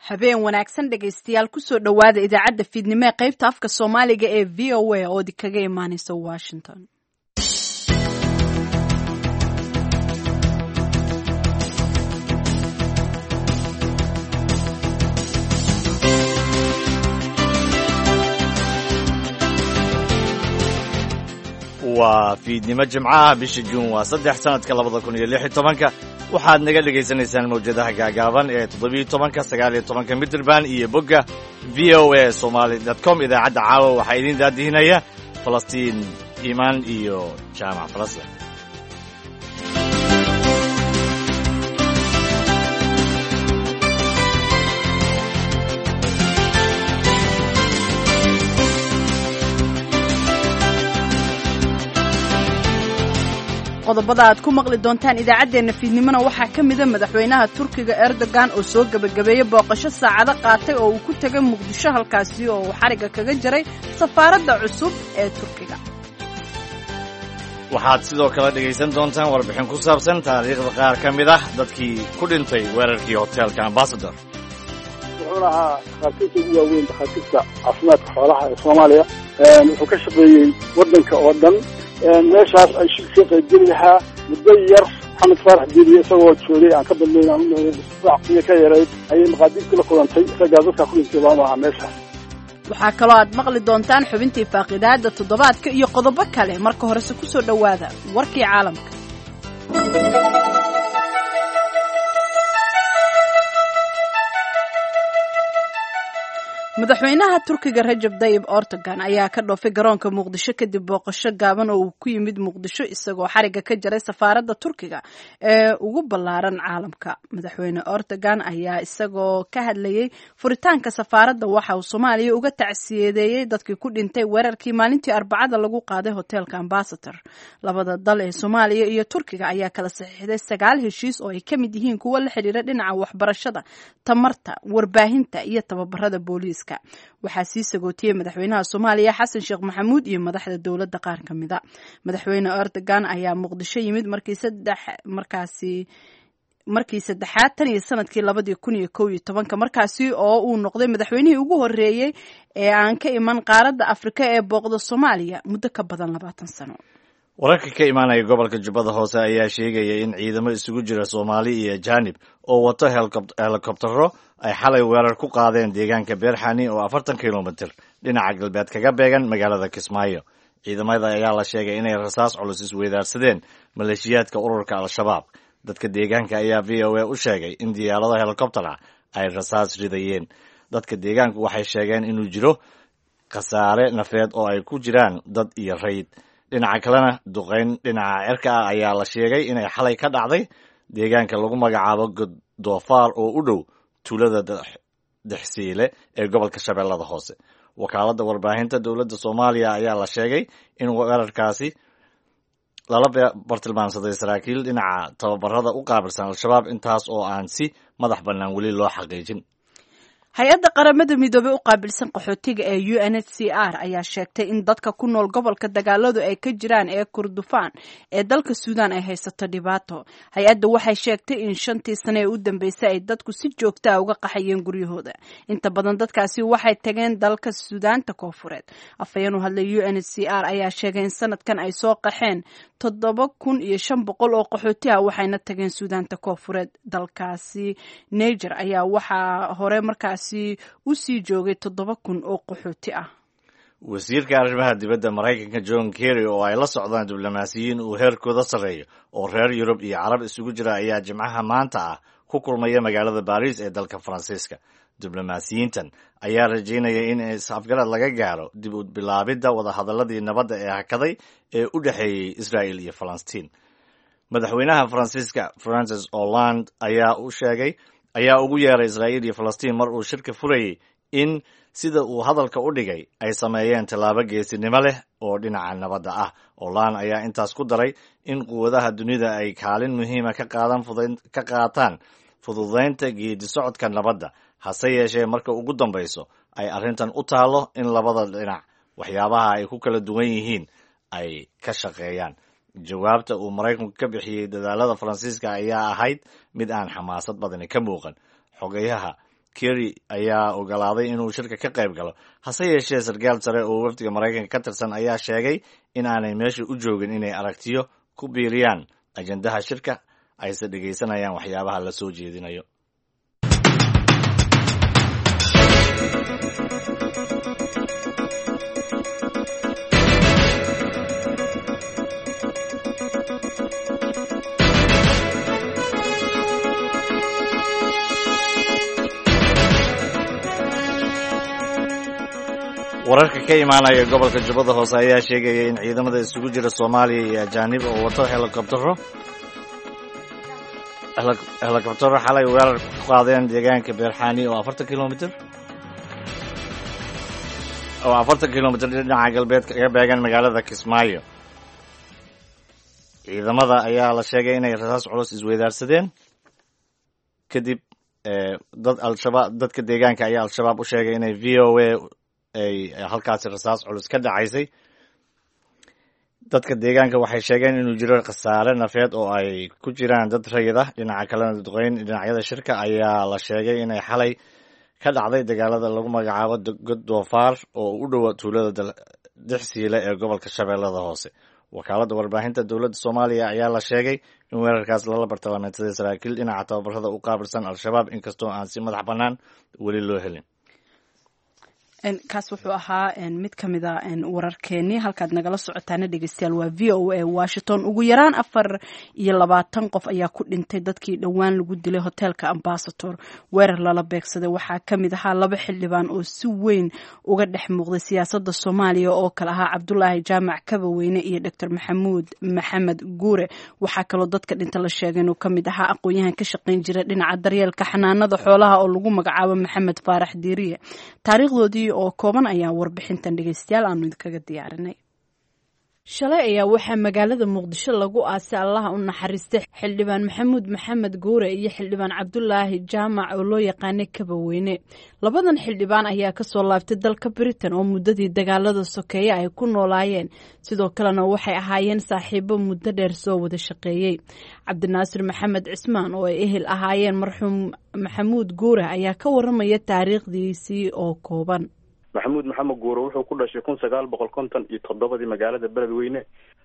habeen wanaagsan dhegaystayaal kusoo dhowaada idaacadda fiidnimo ee qaybta afka soomaaliga ee v o a oo kaga imaanaysa washington. waa fiidnimo jimcaha bisha juun waa 3 sanadka 2016 waxaad naga dhagaysanaysaan mawjadaha gaagaaban ee 17-19 midraband iyo bogga voasomali.com. idaacadda caawa waxaa idiin daadihinaya falastiin iimaan iyo jaamac falasle. qodobada aad ku maqli doontaan idaacaddeenna fiidnimona waxaa ka mida madaxweynaha turkiga Erdogan oo soo gabagabeeyey booqasho saacado qaatay oo uu ku tegay muqdisho halkaasi oo uu xariga kaga jaray safaaradda cusub ee turkiga. waxaad sidoo kale dhegaysan doontaan warbixin ku saabsan taariikhda qaar ka mid ah dadkii ku dhintay weerarkii hoteelka Ambassador. wuxuu lahaa dhakhaatiirta ugu waaweyn dhakhaatiirta caafimaadka xoolaha ee Soomaaliya. wuxuu ka shaqeeyey waddanka oo dhan. meeshaas ay shirka qaybgeli lahaa muddo yar maxamed faarax diiriye isagoo joogay aan ka badnayn aan u leeyahay isbuuc ka yareyd ayay maqaadiirka la kulantay isagaa dadka ku dhintay baan ahaa meeshaas. waxaa kaloo aad maqli doontaan xubintii faaqidaada toddobaadka iyo qodobo kale. marka horese ku soo dhowaada warkii caalamka. madaxweynaha turkiga Rajab Tayyip Erdogan ayaa ka dhoofay garoonka muqdisho kadib booqasho gaaban oo uu ku yimid muqdisho isagoo xariga ka jaray safaaradda turkiga ee ugu ballaaran caalamka. madaxweyne Erdogan ayaa isagoo ka hadlayay furitaanka safaaradda waxa uu Soomaaliya uga tacsiyadeeyay dadkii ku dhintay weerarkii maalintii Arbacada lagu qaaday hoteelka Ambassador. labada dal ee Soomaaliya iyo Turkiga ayaa kala saxiixday 9 heshiis oo ay ka mid yihiin kuwa la xiriira dhinaca waxbarashada, tamarta, warbaahinta iyo tababarada booliiska. waxaa sii sagootiyey madaxweynaha Soomaaliya Xasan Sheekh Maxamuud iyo madaxda dowladda qaar ka mid ah. madaxweyne Erdogan ayaa muqdisho yimid markii saddexaad tan iyo sanadkii 2011 markaasi oo uu noqday madaxweynihii ugu horeeyay ee aan ka iman qaaradda Afrika ee booqda Soomaaliya muddo ka badan 20 sano. wararka ka imaanaya gobolka Jubbada Hoose ayaa sheegaya in ciidamo isugu jira Soomaali iyo Jaanib oo wato helikobtaro ay xalay weerar ku qaadeen deegaanka Beerxani oo 40 kilomitir dhinaca galbeed kaga beegan magaalada Kismaayo. ciidamada ayaa la sheegay inay rasaas culus isweydaarsadeen maleeshiyaadka ururka Al-Shabaab. dadka deegaanka ayaa VOA u sheegay in diyaaradaha helikobtara ay rasaas ridayeen. dadka deegaanku waxay sheegeen inuu jiro khasaare nafeed oo ay ku jiraan dad iyo rayd. dhinaca kalena duqeyn dhinaca cirka ah ayaa la sheegay inay xalay ka dhacday deegaanka lagu magacaabo Doofaar oo u dhow tuulada Dexsiile ee gobolka Shabeellada Hoose. wakaaladda warbaahinta dowladda Soomaaliya ayaa la sheegay in weerarkaasi lala bartilmaamsaday saraakiil dhinaca tababarada u qaabilsan Al-Shabaab, intaas oo aan si madax bannaan weli loo xaqiijin. hay-adda qaramada midoobay u qaabilsan qaxootiga ee UNHCR ayaa sheegtay in dadka ku nool gobolka dagaaladu ay ka jiraan ee Kurdufaan ee dalka Suudaan ay haysato dhibaato. hay-adda waxay sheegtay in 5 sano ee u dambeysay ay dadku si joogto ah uga qaxayeen guryahooda. inta badan dadkaasi waxay tageen dalka Suudaanta Koonfureed. afhayeen u hadlay UNHCR ayaa sheegay in sanadkan ay soo qaxeen 7,500 oo qaxooti ah waxayna tageen Suudaanta Koonfureed. dalkaasi Niger ayaa waxaa hore markaas u sii joogay 7,000 oo qaxooti ah. wasiirka arrimaha dibadda Maraykanka John Kerry oo ay la socdaan diblomaasiyiin uu heerkooda sareeyo oo reer Yurub iyo Carab isugu jira ayaa jimcaha maanta ah ku kulmaya magaalada Paris ee dalka Faransiiska. diblomaasiyiintan ayaa rajaynaya in is-afgarad laga gaaro dib u bilaabidda wadahadaladii nabadda ee hakaday ee u dhexeeyey Israel iyo Falastiin. madaxweynaha Faransiiska Francois Hollande ayaa ugu yeeray Israa'iil iyo Falastiin mar uu shirka furayay in sida uu hadalka u dhigay ay sameeyeen tallaabo geesinimo leh oo dhinaca nabadda ah. Hollande ayaa intaas ku daray in quwadaha dunida ay kaalin muhiima ka qaataan fududeynta geedi socodka nabadda, hase yeeshee marka ugu dambayso ay arrintan u taalo in labada dhinac waxyaabaha ay ku kala duwan yihiin ay ka shaqeeyaan. jawaabta uu Maraykanku ka bixiyey dadaalada Faransiiska ayaa ahayd mid aan xamaasad badani ka muuqan. xogayaha kerry ayaa ogolaaday inuu shirka ka qayb galo hase yeeshee sarkaal sare oo wafdiga maraykanka ka tirsan ayaa sheegay in aanay meesha u joogin inay aragtiyo ku biiriyaan ajendaha shirka ayse dhegaysanayaan waxyaabaha la soo jeedinayo. wararka ka imaanaya gobolka jubbada hoose ayaa sheegaya in ciidamada isugu jira Soomaaliya iyo ajaanib oo wato helikobtaro xalay weerar ku qaadeen deegaanka Beerxani oo 40 kilomitir dhinaca galbeedka ka beegan magaalada Kismaayo. ciidamada ayaa la sheegay inay rasaas culus isweydaarsadeen kadib dadka deegaanka ayaa al-shabaab u sheegay inay VOA ay halkaasi rasaas culus ka dhacaysay. dadka deegaanka waxay sheegeen inuu jiro khasaare nafeed oo ay ku jiraan dad rayid ah. dhinaca kalena dadweyne dhinacyada shirka ayaa la sheegay inay xalay ka dhacday dagaalada lagu magacaabo God Doofaar oo u dhow tuulada Dixsiile ee gobolka Shabeellada Hoose. wakaaladda warbaahinta dowladda Soomaaliya ayaa la sheegay in weerarkaas lala bartilmaameedsaday saraakiil dhinaca tababarada u qaabilsan al-shabaab inkastoo aan si madax bannaan weli loo helin. kaas wuxuu ahaa mid ka mid a wararkeenii halkaad nagala socotaana dhegeystayaal waa VOA Washington. ugu yaraan 24 qof ayaa ku dhintay dadkii dhowaan lagu dilay hoteelka Ambassador. weerar lala beegsaday waxaa ka mid ahaa 2 xildhibaan oo si weyn uga dhex muuqday siyaasadda Soomaaliya oo kala ahaa Cabdullaahi Jaamac Kabaweyne iyo Dr. Maxamed Guure. waxaa kaloo dadka dhinta la sheegay inuu ka mid ahaa aqoon-yahan ka shaqayn jira dhinaca daryeelka xanaanada xoolaha oo lagu magacaabo Maxamed Faarax Diiriye. taariikhdoodii oo kooban ayaa warbixintan dhegeystayaal aanu idinkaga diyaarinay. shalay ayaa waxaa magaalada Muqdisho lagu aasay Allaha u naxariistay xildhibaan Maxamed Guure iyo xildhibaan Cabdullaahi Jaamac oo loo yaqaanay Kabaweyne. labadan xildhibaan ayaa ka soo laabtay dalka Britain oo muddadii dagaalada sokeeye ay ku noolaayeen. sidoo kalena waxay ahaayeen saaxiibo muddo dheer soo wada shaqeeyay. Cabdinaasir Maxamed Cismaan oo ay ehel ahaayeen marxuum Maxamuud Guure ayaa ka waramaya taariikhdiisii oo kooban. maxamed guure wuxuu ku dhashay 1957 magaalada Beledweyne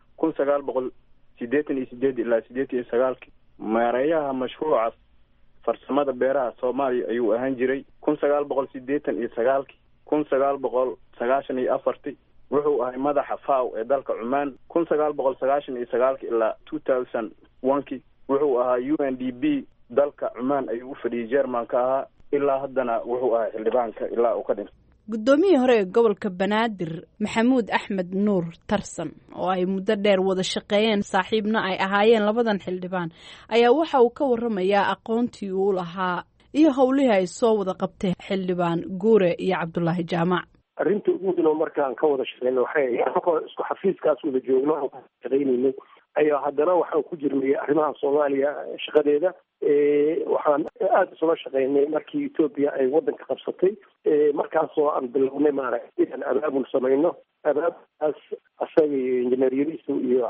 1988 ilaa 89 maareeyaha mashruuca farsamada beeraha Soomaaliya ayuu ahaan jiray 1989 1994 wuxuu ahay madaxa FAO ee dalka Cumaan 1999 ilaa 2001 wuxuu ahaa UNDP dalka Cumaan ayuu u fadhiyay Jermanka ahaa ilaa haddana wuxuu ahaa xildhibaanka ilaa uu ka dhintay. guddoomiyihii hore ee gobolka Banaadir Maxamuud Axmed Nuur Tarsan oo ay muddo dheer wada shaqeeyeen saaxiibna ay ahaayeen labadan xildhibaan ayaa waxa uu ka waramayaa aqoontii uu lahaa iyo howlihii ay soo wada qabtay xildhibaan Guure iyo Cabdullaahi Jaamac. arrinta ugu weyn markaan ka wada shaqeynay waxay isku xafiiskaas wada joogno oo shaqeynayay ayaa haddana waxaan ku jirnay arrimaha Soomaaliya shaqadeeda. waxaan aad isla shaqeynay markii Ethiopia ay wadanka qabsatay markaasoo aan bilownay maaragtay inaan abaabul samayno. abaabulkaas asaga injineeriyiintu iyo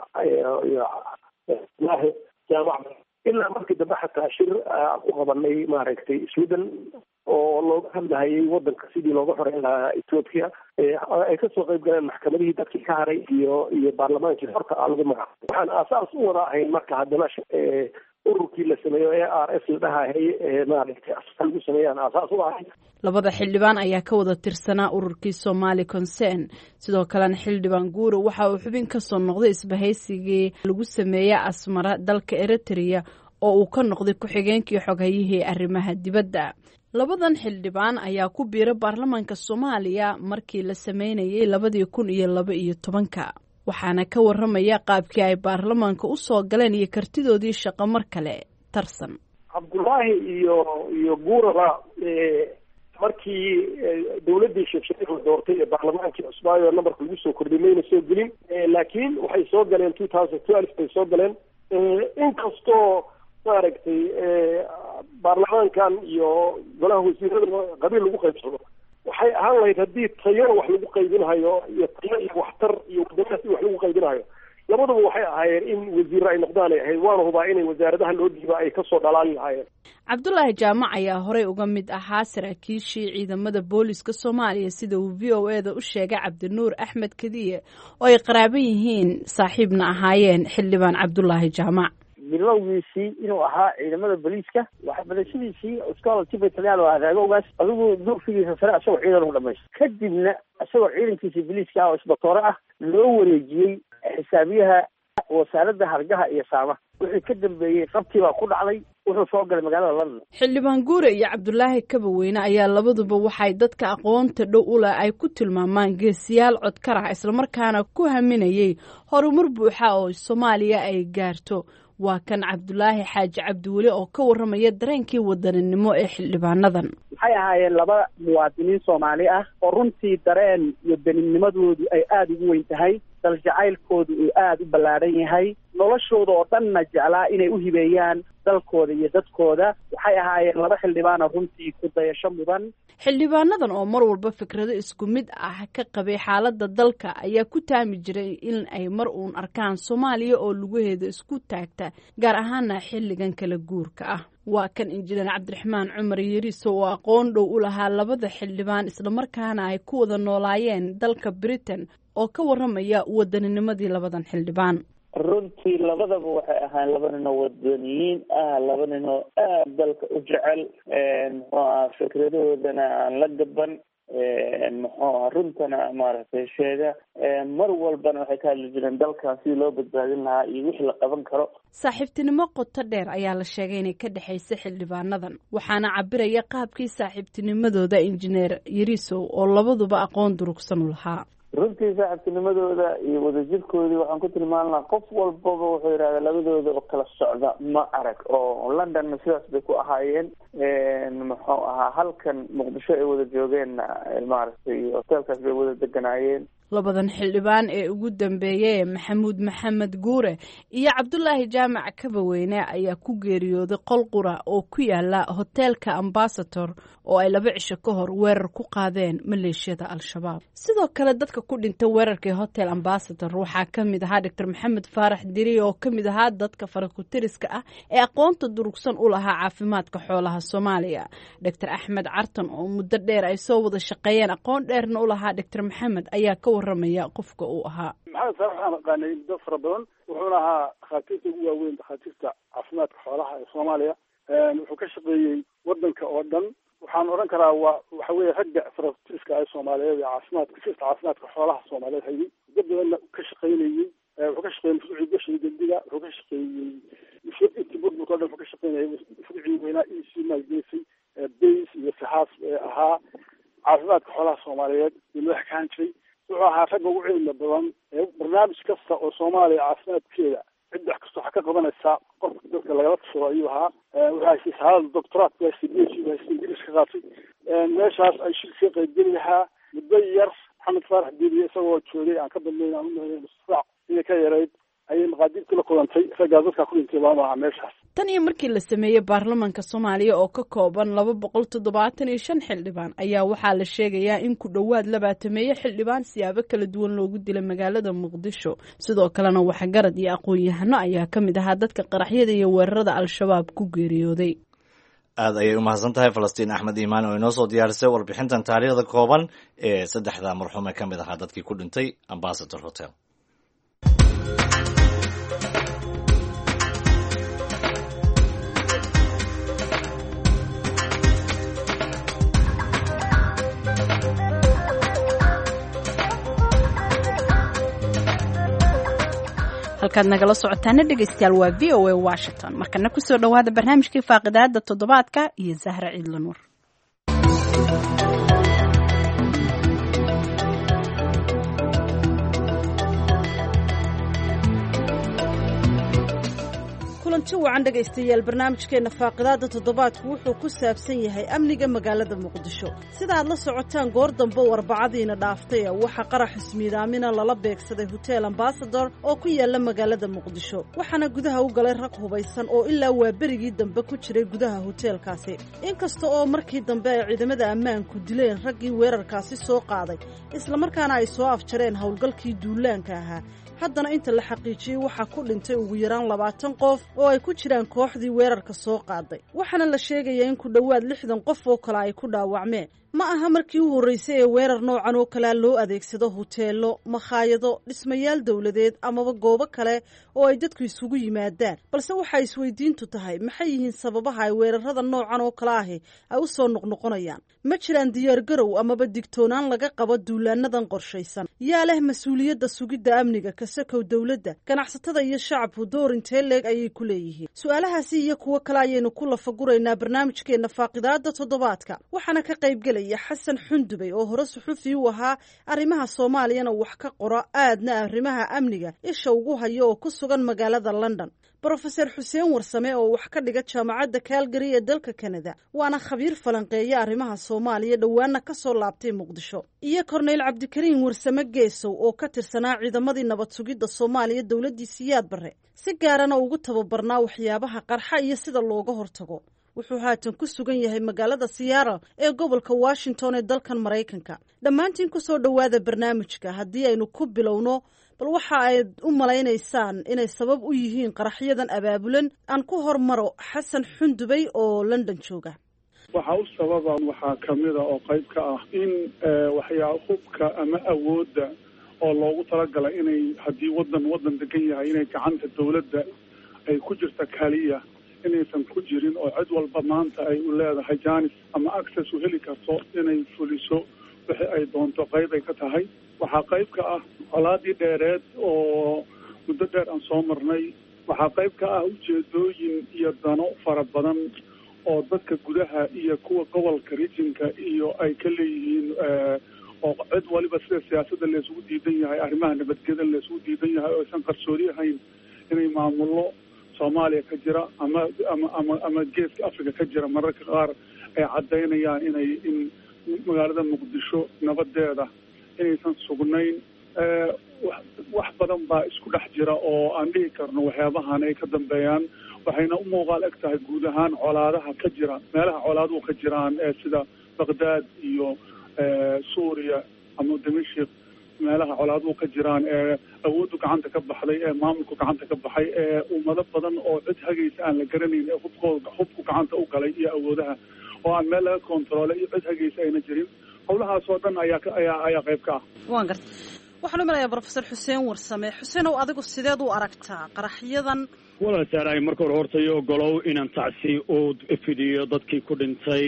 jaamac ilaa markii dambe xataa shir ku qabanay maaragtay Sweden oo looga hadlayay wadanka sidii looga xoreyn lahaa Ethiopia. ay ka soo qayb galeen maxkamadihii dadkii ka haray iyo baarlamaankii horta lagu magacaabay. waxaan aasaas u wada ahayn marka haddana ururkii la sameeyo ARS la dhahay maaragtay asal lagu sameeyaan aasaas u ahayn. labada xildhibaan ayaa ka wada tirsanaa ururkii Somali Concern. sidoo kalena xildhibaan Guure waxa uu xubin ka soo noqday isbahaysigii lagu sameeyay Asmara dalka Eritrea oo uu ka noqday ku-xigeenkii xoghayihii arrimaha dibadda. labadan xildhibaan ayaa ku biiray baarlamaanka Soomaaliya markii la sameynayay 2012 waxaana ka waramaya qaabkii ay baarlamaanka u soo galeen iyo kartidoodii shaqo mar kale Tarsan. Cabdullaahi iyo Guuraba markii dawladii Sheekh doortay ee baarlamaankii Cusbaayo nambarka lagu soo kordhiyay soo gelin laakiin waxay soo galeen 2012 bay soo galeen inkastoo maaragtay baarlamaankan iyo golaha wasiirada qabiil lagu qaybsado waxay ahaan lahayd haddii tayo wax lagu qaybinayo iyo tayo iyo waxtar iyo wadamadaas wax lagu qaybinayo labaduba waxay ahaayeen in wasiirro ay noqdaan ay ahayd, waana hubaa inay wasaaradaha loo dhiiba ay kasoo dhalaali lahaayeen. cabdulaahi jaamac ayaa horey uga mid ahaa saraakiishii ciidamada booliska soomaaliya sida uu v o e da u sheegay cabdinuur axmed kadiye oo ay qaraaban yihiin saaxiibna ahaayeen xildhibaan cabdulaahi jaamac. bilowgiisii inuu ahaa ciidamada booliiska waxbarashadiisii scholarship talyaano aadaagogaas adigu duurfigiisa sare asagoo ciidan u dhamaystay, kadibna isagoo ciidankiisa booliiska oo isbatoore ah loo wareejiyey xisaabiyaha wasaaradda hargaha iyo saamaha. wixii ka dambeeyey qabtii baa ku dhacday, wuxuu soo galay magaalada London. xildhibaan guure iyo cabdulaahi kabaweyne ayaa labaduba waxay dadka aqoonta dhow u leh ay ku tilmaamaan geesiyaal codkar ah islamarkaana ku haminayay horumar buuxa oo Soomaaliya ay gaarto. waa kan cabdulaahi xaaji cabdiweli oo ka warramaya dareenkii wadaninimo ee xildhibaanadan. waxay ahaayeen laba muwaadiniin Soomaali ah oo runtii dareen iyo daninimadoodu ay aada ugu weyn tahay, dal jacaylkoodu uu aada u ballaaran yahay, noloshooda oo dhanna jeclaa inay u hibeeyaan dalkooda iyo dadkooda. waxay ahaayeen laba xildhibaana runtii ku dayasho mudan. xildhibaanadan oo mar walba fikrado isku mid ah ka qabay xaaladda dalka ayaa ku taami jiray in ay mar uun arkaan Soomaaliya oo lugaheeda isku taagta, gaar ahaana xilligan kala guurka ah. waa kan injineer cabdiraxmaan cumar yariiso oo aqoon dhow u lahaa labada xildhibaan islamarkaana ay ku wada noolaayeen dalka Britain oo ka warramaya wadanninimadii labadan xildhibaan. runtii labadaba waxay ahaan laba ninoo wadaniyiin ah, laba ninoo aada dalka u jecel, muxuu aha fikradahoodana aan la gaban, muxuu aha runtana maaragtay sheega, mar walbana waxay ka hadli jireen dalkan sidii loo badbaadin lahaa iyo wixii la qaban karo. saaxiibtinimo qoto dheer ayaa la sheegay inay ka dhexaysa xildhibaanadan, waxaana cabiraya qaabkii saaxiibtinimadooda injineer yariisow oo labaduba aqoon durugsan u lahaa. runtii saaxiibtinimadooda iyo wadajirkoodii waxaan ku tilmaan lahaa qof walbaba wuxuu yidhahdaa labadooda oo kala socda ma arag, oo Londonna sidaas bay ku ahaayeen, muxuu ahaa halkan Muqdisho ay wada joogeenna maaragtay hoteelkaas bay wada deganaayeen. labadan xildhibaan ee ugu dambeeyay maxamuud maxamed guure iyo cabdulaahi jaamac kabaweyne ayaa ku geeriyooday qol qura oo ku yaala hoteelka Ambassador oo ay 2 cisho ka hor weerar ku qaadeen maleeshiyada al-shabaab. sidoo kale dadka ku dhintay weerarkii hotel Ambassador waxaa ka mid ahaa Dr. Maxamed Faarax Diri oo ka mid ahaa dadka farakutiriska ah ee aqoonta durugsan u lahaa caafimaadka xoolaha Soomaaliya. Dr. Axmed Cartan oo muddo dheer ay soo wada shaqeeyeen aqoon dheerna u lahaa Dr. Maxamed ayaa ka warramaya qofka uu ahaa. maxamed faarax waxaan aqaanay muddo fara badan, wuxuuna ahaa dhakhaatiirta ugu waaweyn dhakhaatiirta caafimaadka xoolaha ee Soomaaliya. wuxuu ka shaqeeyey wadanka oo dhan. waxaan odhan karaa waxa weeye ragga farakutiriska ee Soomaaliyeed ee caafimaadka xoolaha Soomaaliyeed hayay dad badanna ka shaqeynayay. wuxuu ka shaqeeyey mashruucii gashiga degdega, wuxuu ka shaqeeyey mashruucii burburka oo dhan, wuxuu ka shaqeynayay mashruucii weynaa maalgelisay bays iyo saxaas ahaa caafimaadka xoolaha Soomaaliyeed iyo madax ka hanjiray. wuxuu ahaa ragga ugu cilmi badan ee barnaamij kasta oo Soomaaliya caafimaadkeeda cid wax kasta waxaa ka qabanaysaa qofka dadka lagala tashado ayuu ahaa. wuxuu haystay shahaadada doctoraat ku haystay PhD haystay Ingiriis ka qaatay. meeshaas ay shirka qaybgeli lahaa muddo yar maxamed faarax diiriye isagoo joogay aan ka badnayn aan u leeyahay mustaqbal inay ka yarayd ayay maqaadiirtii la kulantay raggaa dadkaa ku dhintay baa maaha meeshaas. tan iyo markii la sameeyey baarlamaanka Soomaaliya oo ka kooban 275 xildhibaan ayaa waxaa la sheegayaa in ku dhowaad 20 xildhibaan siyaabo kala duwan loogu dilay magaalada Muqdisho. sidoo kalena waxa garad iyo aqoon-yahano ayaa ka mid ahaa dadka qaraxyada iyo weerarada al-shabaab ku geeriyooday. aad ayay u mahadsan tahay Falastiin Axmed Iimaan oo inoo soo diyaarisay warbixintan taariikhda kooban ee 3 marxuum ee ka mid ahaa dadkii ku dhintay Ambassador Hotel. halkaad nagala socotaana dhegaystayaal waa VOA Washington. markana ku soo dhawaada barnaamijkii faaqidaada toddobaadka iyo Zahra Ciidla Nuur. kulanti wacan dhegaystayaal barnaamijkeena faaqidaada toddobaadku wuxuu ku saabsan yahay amniga magaalada Muqdisho. sida aad la socotaan goor dambe warbacadiina dhaaftay waxa qarax ismiidaamina lala beegsaday Hotel Ambassador oo ku yaala magaalada Muqdisho. waxaana gudaha u galay rag hubaysan oo ilaa waa berigii dambe ku jiray gudaha hoteelkaasi. inkasta oo markii dambe ay ciidamada ammaanku dileen raggii weerarkaasi soo qaaday isla markaana ay soo afjareen howlgalkii duulaanka ahaa, haddana inta la xaqiijiyey waxaa ku dhintay ugu yaraan 20 qof oo ay ku jiraan kooxdii weerarka soo qaaday waxaana la sheegayaa in ku dhowaad 60 qof oo kale ay ku dhaawacmeen ma aha markii u horreysay ee weerar noocan oo kale loo adeegsado hoteelo makhaayado dhismayaal dawladeed amaba goobo kale oo ay dadku isugu yimaadaan balse waxa isweydiintu tahay maxay yihiin sababaha ay weerarada noocan oo kale ahi ay u soo noqnoqonayaan ma jiraan diyaargarow amaba digtoonaan laga qabo duulaanadan qorshaysan yaa leh mas-uuliyadda sugidda amniga kasakow dawladda ganacsatada iyo shacabku door intee leeg ayay ku leeyihiin su-aalahaasi iyo kuwo kale ayaynu ku lafaguraynaa barnaamijkeenna faaqidaada toddobaadka waxaana ka qaybgelaya xasan xundubey oo hore suxufi u ahaa arrimaha soomaaliyana wax ka qora aadna arrimaha amniga isha ugu hayo oo ku sugan magaalada London Professor Xuseen Warsame oo wax ka dhiga jaamacadda Calgary ee dalka Canada waana khabiir falanqeeya arrimaha Soomaaliya dhawaana ka soo laabtay Muqdisho iyo Corneel Cabdikariin Warsame Geesow oo ka tirsanaa ciidamadii nabad sugidda Soomaaliya dawladii Siyaad Barre si gaarana ugu tababarnaa waxyaabaha qarxa iyo sida looga hortago wuxuu haatan ku sugan yahay magaalada Seattle ee gobolka Washington ee dalkan Mareykanka dhammaantiin ku soo dhawaada barnaamijka haddii aynu ku bilowno bal waxa ay u maleynaysaan inay sabab u yihiin qaraxyadan abaabulan aan ku hormaro Xasan Xundubey oo London jooga waxa u sababa waxaa kamid ah oo qayb ka ah in waxyaa hubka ama awoodda oo loogu talagalay inay haddii wadan degan yahay inay gacanta dawladda ay ku jirta kaliya inaysan ku jirin oo cid walba maanta ay u leedahay jaanis ama access u heli karto inay fuliso wixii ay doonto qayb ay ka tahay waxaa qayb ka ah colaadii dheereed oo muddo dheer aan soo marnay waxaa qayb ka ah ujeedooyin iyo dano fara badan oo dadka gudaha iyo kuwa gobolka regionka iyo ay ka leeyihiin oo cid waliba sida siyaasadda la isugu diidan yahay arrimaha nabadgelyada la isugu diidan yahay oo aysan qarsoodi ahayn inay maamullo Soomaaliya ka jira ama geeska Afrika ka jira mararka qaar ay cadeynayaan in magaalada Muqdisho nabadeeda inaysan sugnayn wax badan baa isku dhex jira oo aan dhihi karno waxyaabahan ay ka dambeeyaan waxayna u muuqaal eg tahay guud ahaan colaadaha ka jira meelaha colaaduhu ka jiraan sida Baghdad iyo Suuriya ama Dimashq meelaha colaaduhu ka jiraan awooddu gacanta ka baxday maamulku gacanta ka baxay ummado badan oo cid hagaysa aan la garanayn hubku gacanta u galay iyo awoodaha oo aan meel laga kontroolay iyo cid hagaysa ayna jirin howlahaas oo dhan ayaa qayb ka ah waan gartay waxaan u maleeyaa Professor Xuseen Warsame Xuseenow adigu sideed u aragtaa qaraxyadan wala saaray marka hore hortayo golow inaan tacsi oo fidiyo dadkii ku dhintay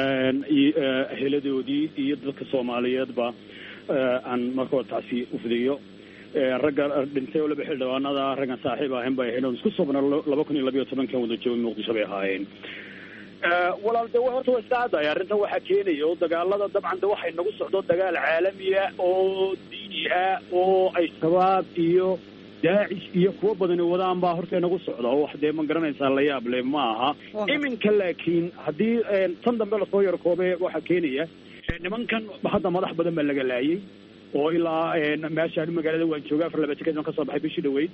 heladoodii iyo dadka Soomaaliyeedba aan marka hore tacsi u fidiyo ragga dhintay oo laba xildhibaanada raggan saaxiib ahayn bay ahayn isku sobna 2012 kan wada joogay Muqdisho bay ahaayeen walaal de horta waa saacada arrintan waxa keenayo dagaalada dabcan de waxay nagu socdo dagaal caalami ah oo diini ah oo ay shabaab iyo daacish iyo kuwa badan wadaan baa horta nagu socdo oo wax de ma garanaysaa la yaab leh ma aha iminka laakiin haddii tan dambe la soo yar koobay waxa keenaya nimankan hadda madax badan baa laga laayay oo ilaa meesha magaalada waan joogaa 2 ka soo baxay bishii dhaweyd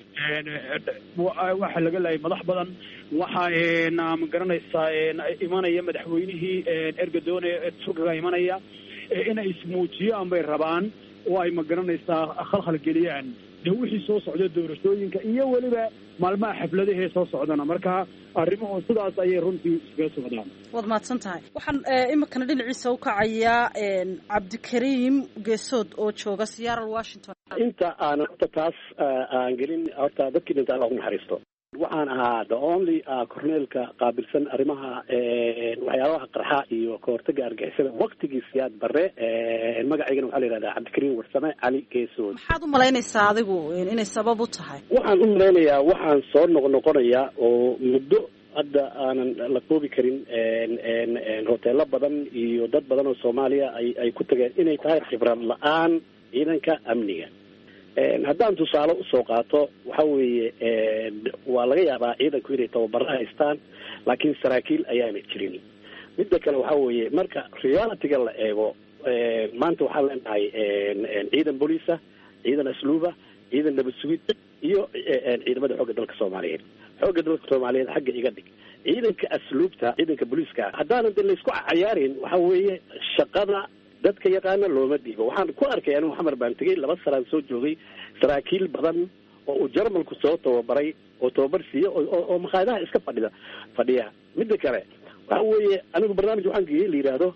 waxa laga laayay madax badan waxa ma garanaysaa imanaya madaxweynihii Erdogan ee Turkiga imanaya inay ismuujiyaan bay rabaan oo ay ma garanaysaa khalkhal geliyaan wixii soo socda doorashooyinka iyo waliba maalmaha xafladaha soo socdana marka arrimuhu sidaas ayay runtii iskaga socdaan wad maadsan tahay waxaan imikana dhinaciisa u kacayaa Cabdikariim Geesood oo jooga Seattle Washington inta aan taas aan gelin horta dadkii inta lagu naxariisto waxaan ahaa the only korneelka qaabilsan arrimaha waxyaabaha qarxa iyo kahortaga argixisada waqtigii Siyaad Barre magaceygana waxaa la yiraahdaa Cabdikariin Warsame Cali Geesood maxaad u malaynaysaa adigu inay sabab u tahay waxaan u malaynayaa waxaan soo noqonayaa oo muddo hadda aanan la koobi karin hoteelo badan iyo dad badan oo Soomaaliya ay ku tageen inay tahay khibrad la'aan ciidanka amniga haddaan tusaale usoo qaato waxa weeye waa laga yaabaa ciidanku inay tababaro haystaan laakiin saraakiil ayaana jirin midda kale waxa weeye marka realityga la eego maanta waxaan leenahay ciidan booliisa ciidan asluuba ciidan nabad sugid iyo ciidamada xoogga dalka Soomaaliyeed xoogga dalka Soomaaliyeed xagga iga dhig ciidanka asluubta ciidanka booliiska haddaanan de la isku cayaarin waxa weeye shaqada dadka yaqaana looma dhiibo. Waxaan ku arkay anigu xamar baan tegey 2 sanad soo joogay, saraakiil badan oo uu Jarmalku soo tababaray oo tababar siiyay oo maqaayadaha iska fadhiya. Midda kale waxa weeye anigu barnaamij waxaan geeyay la yiraahdo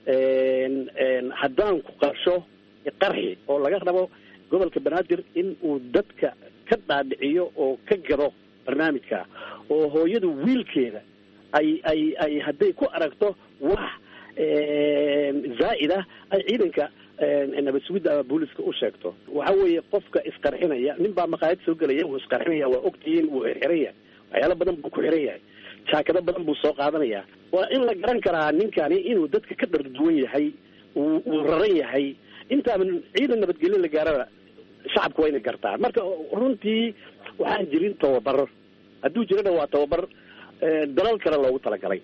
haddaan ku qarsho qarxi oo laga rabo gobolka Banaadir in uu dadka ka dhaadhiciyo oo ka gado barnaamijka oo hooyadu wiilkeeda ay hadday ku aragto wax zaa'ida ay ciidanka nabad sugidda ama booliska u sheegto. waxa weeye qofka isqarxinaya nin baa maqaayad soo gelaya wuu isqarxinaya, waa ogtihiin wuu xiran yahay, waxyaalo badan buu ku xiran yahay, jaakado badan buu soo qaadanaya. waa in la garan karaa ninkani inuu dadka ka dharduwan yahay, uu raran yahay. intaaban ciidan nabadgelyo la gaarana shacabku waa inay gartaan. marka runtii waxaan jirin tababar, hadduu jirana waa tababar dalal kale loogu talagalay.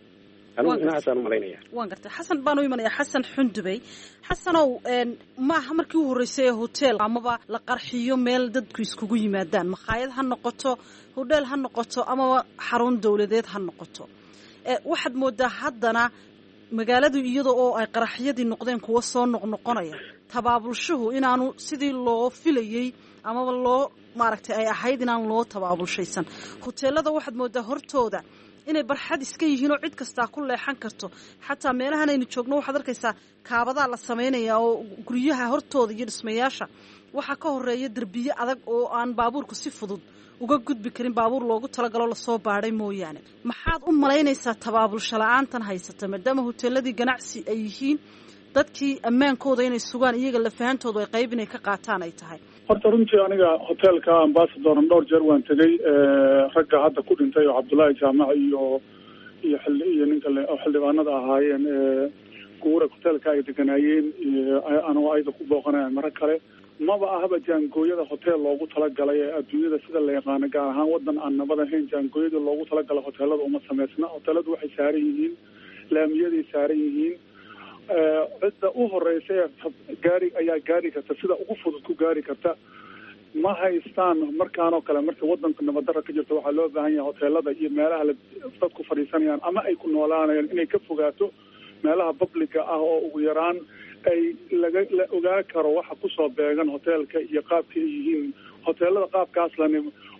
waan gartay. xasan baan u imanaya, xasan Xundubey. xasanow, maaha markii u horreysay ee hotel amaba la qarxiyo meel dadku iskugu yimaadaan, makhaayad ha noqoto, hodheel ha noqoto, amaba xarun dawladeed ha noqoto. waxaad moodaa haddana magaaladu iyada oo ay qaraxyadii noqdeen kuwa soo noqnoqonaya, tabaabulshuhu inaanu sidii loo filayey amaba loo maaragtay ay ahayd inaan loo tabaabulshaysan. hoteelada waxaad moodaa hortooda inay barxad iska yihiin oo cid kastaa ku leexan karto. xataa meelahan aynu joogno waxaad arkaysaa kaabadaa la samaynayaa oo guryaha hortooda iyo dhismayaasha waxaa ka horeeya derbiye adag oo aan baabuurku si fudud uga gudbi karin, baabuur loogu talagalo lasoo baadhay mooyaane. maxaad u malaynaysaa tabaabulsho la-aantan haysata maadaama hoteeladii ganacsi ay yihiin, dadkii ammaankooda inay sugaan iyaga lafahantoodu ay qayb inay ka qaataan ay tahay? horta runtii aniga hoteelka ambassador dhowr jeer waan tegey. ragga hadda ku dhintay oo Cabdullaahi Jaamac iyo ninka xildhibaanada ahaayeen guura hoteelka ay deganaayeen anoo ayda ku booqanayaan mara kale. maba ahaba jaangooyada hotel loogu talagalay ee adduunyada sida la yaqaano, gaar ahaan wadan aan nabad ahayn, jaangooyada loogu talagalay hoteelada uma samaysna. hoteeladu waxay saaran yihiin laamiyaday saaran yihiin. cidda u horeysa gaari ayaa gaari karta, sida ugu fudud ku gaari karta. ma haystaan markaanoo kale. marka wadanka nabaddarra ka jirta waxaa loo baahan yahay hoteelada iyo meelaha dadku fadhiisanayaan ama ay ku noolaanayaan inay ka fogaato meelaha publica ah oo ugu yaraan ay la ogaa karo waxa kusoo beegan hoteelka iyo qaabka ay yihiin. hoteelada qaabkaas lani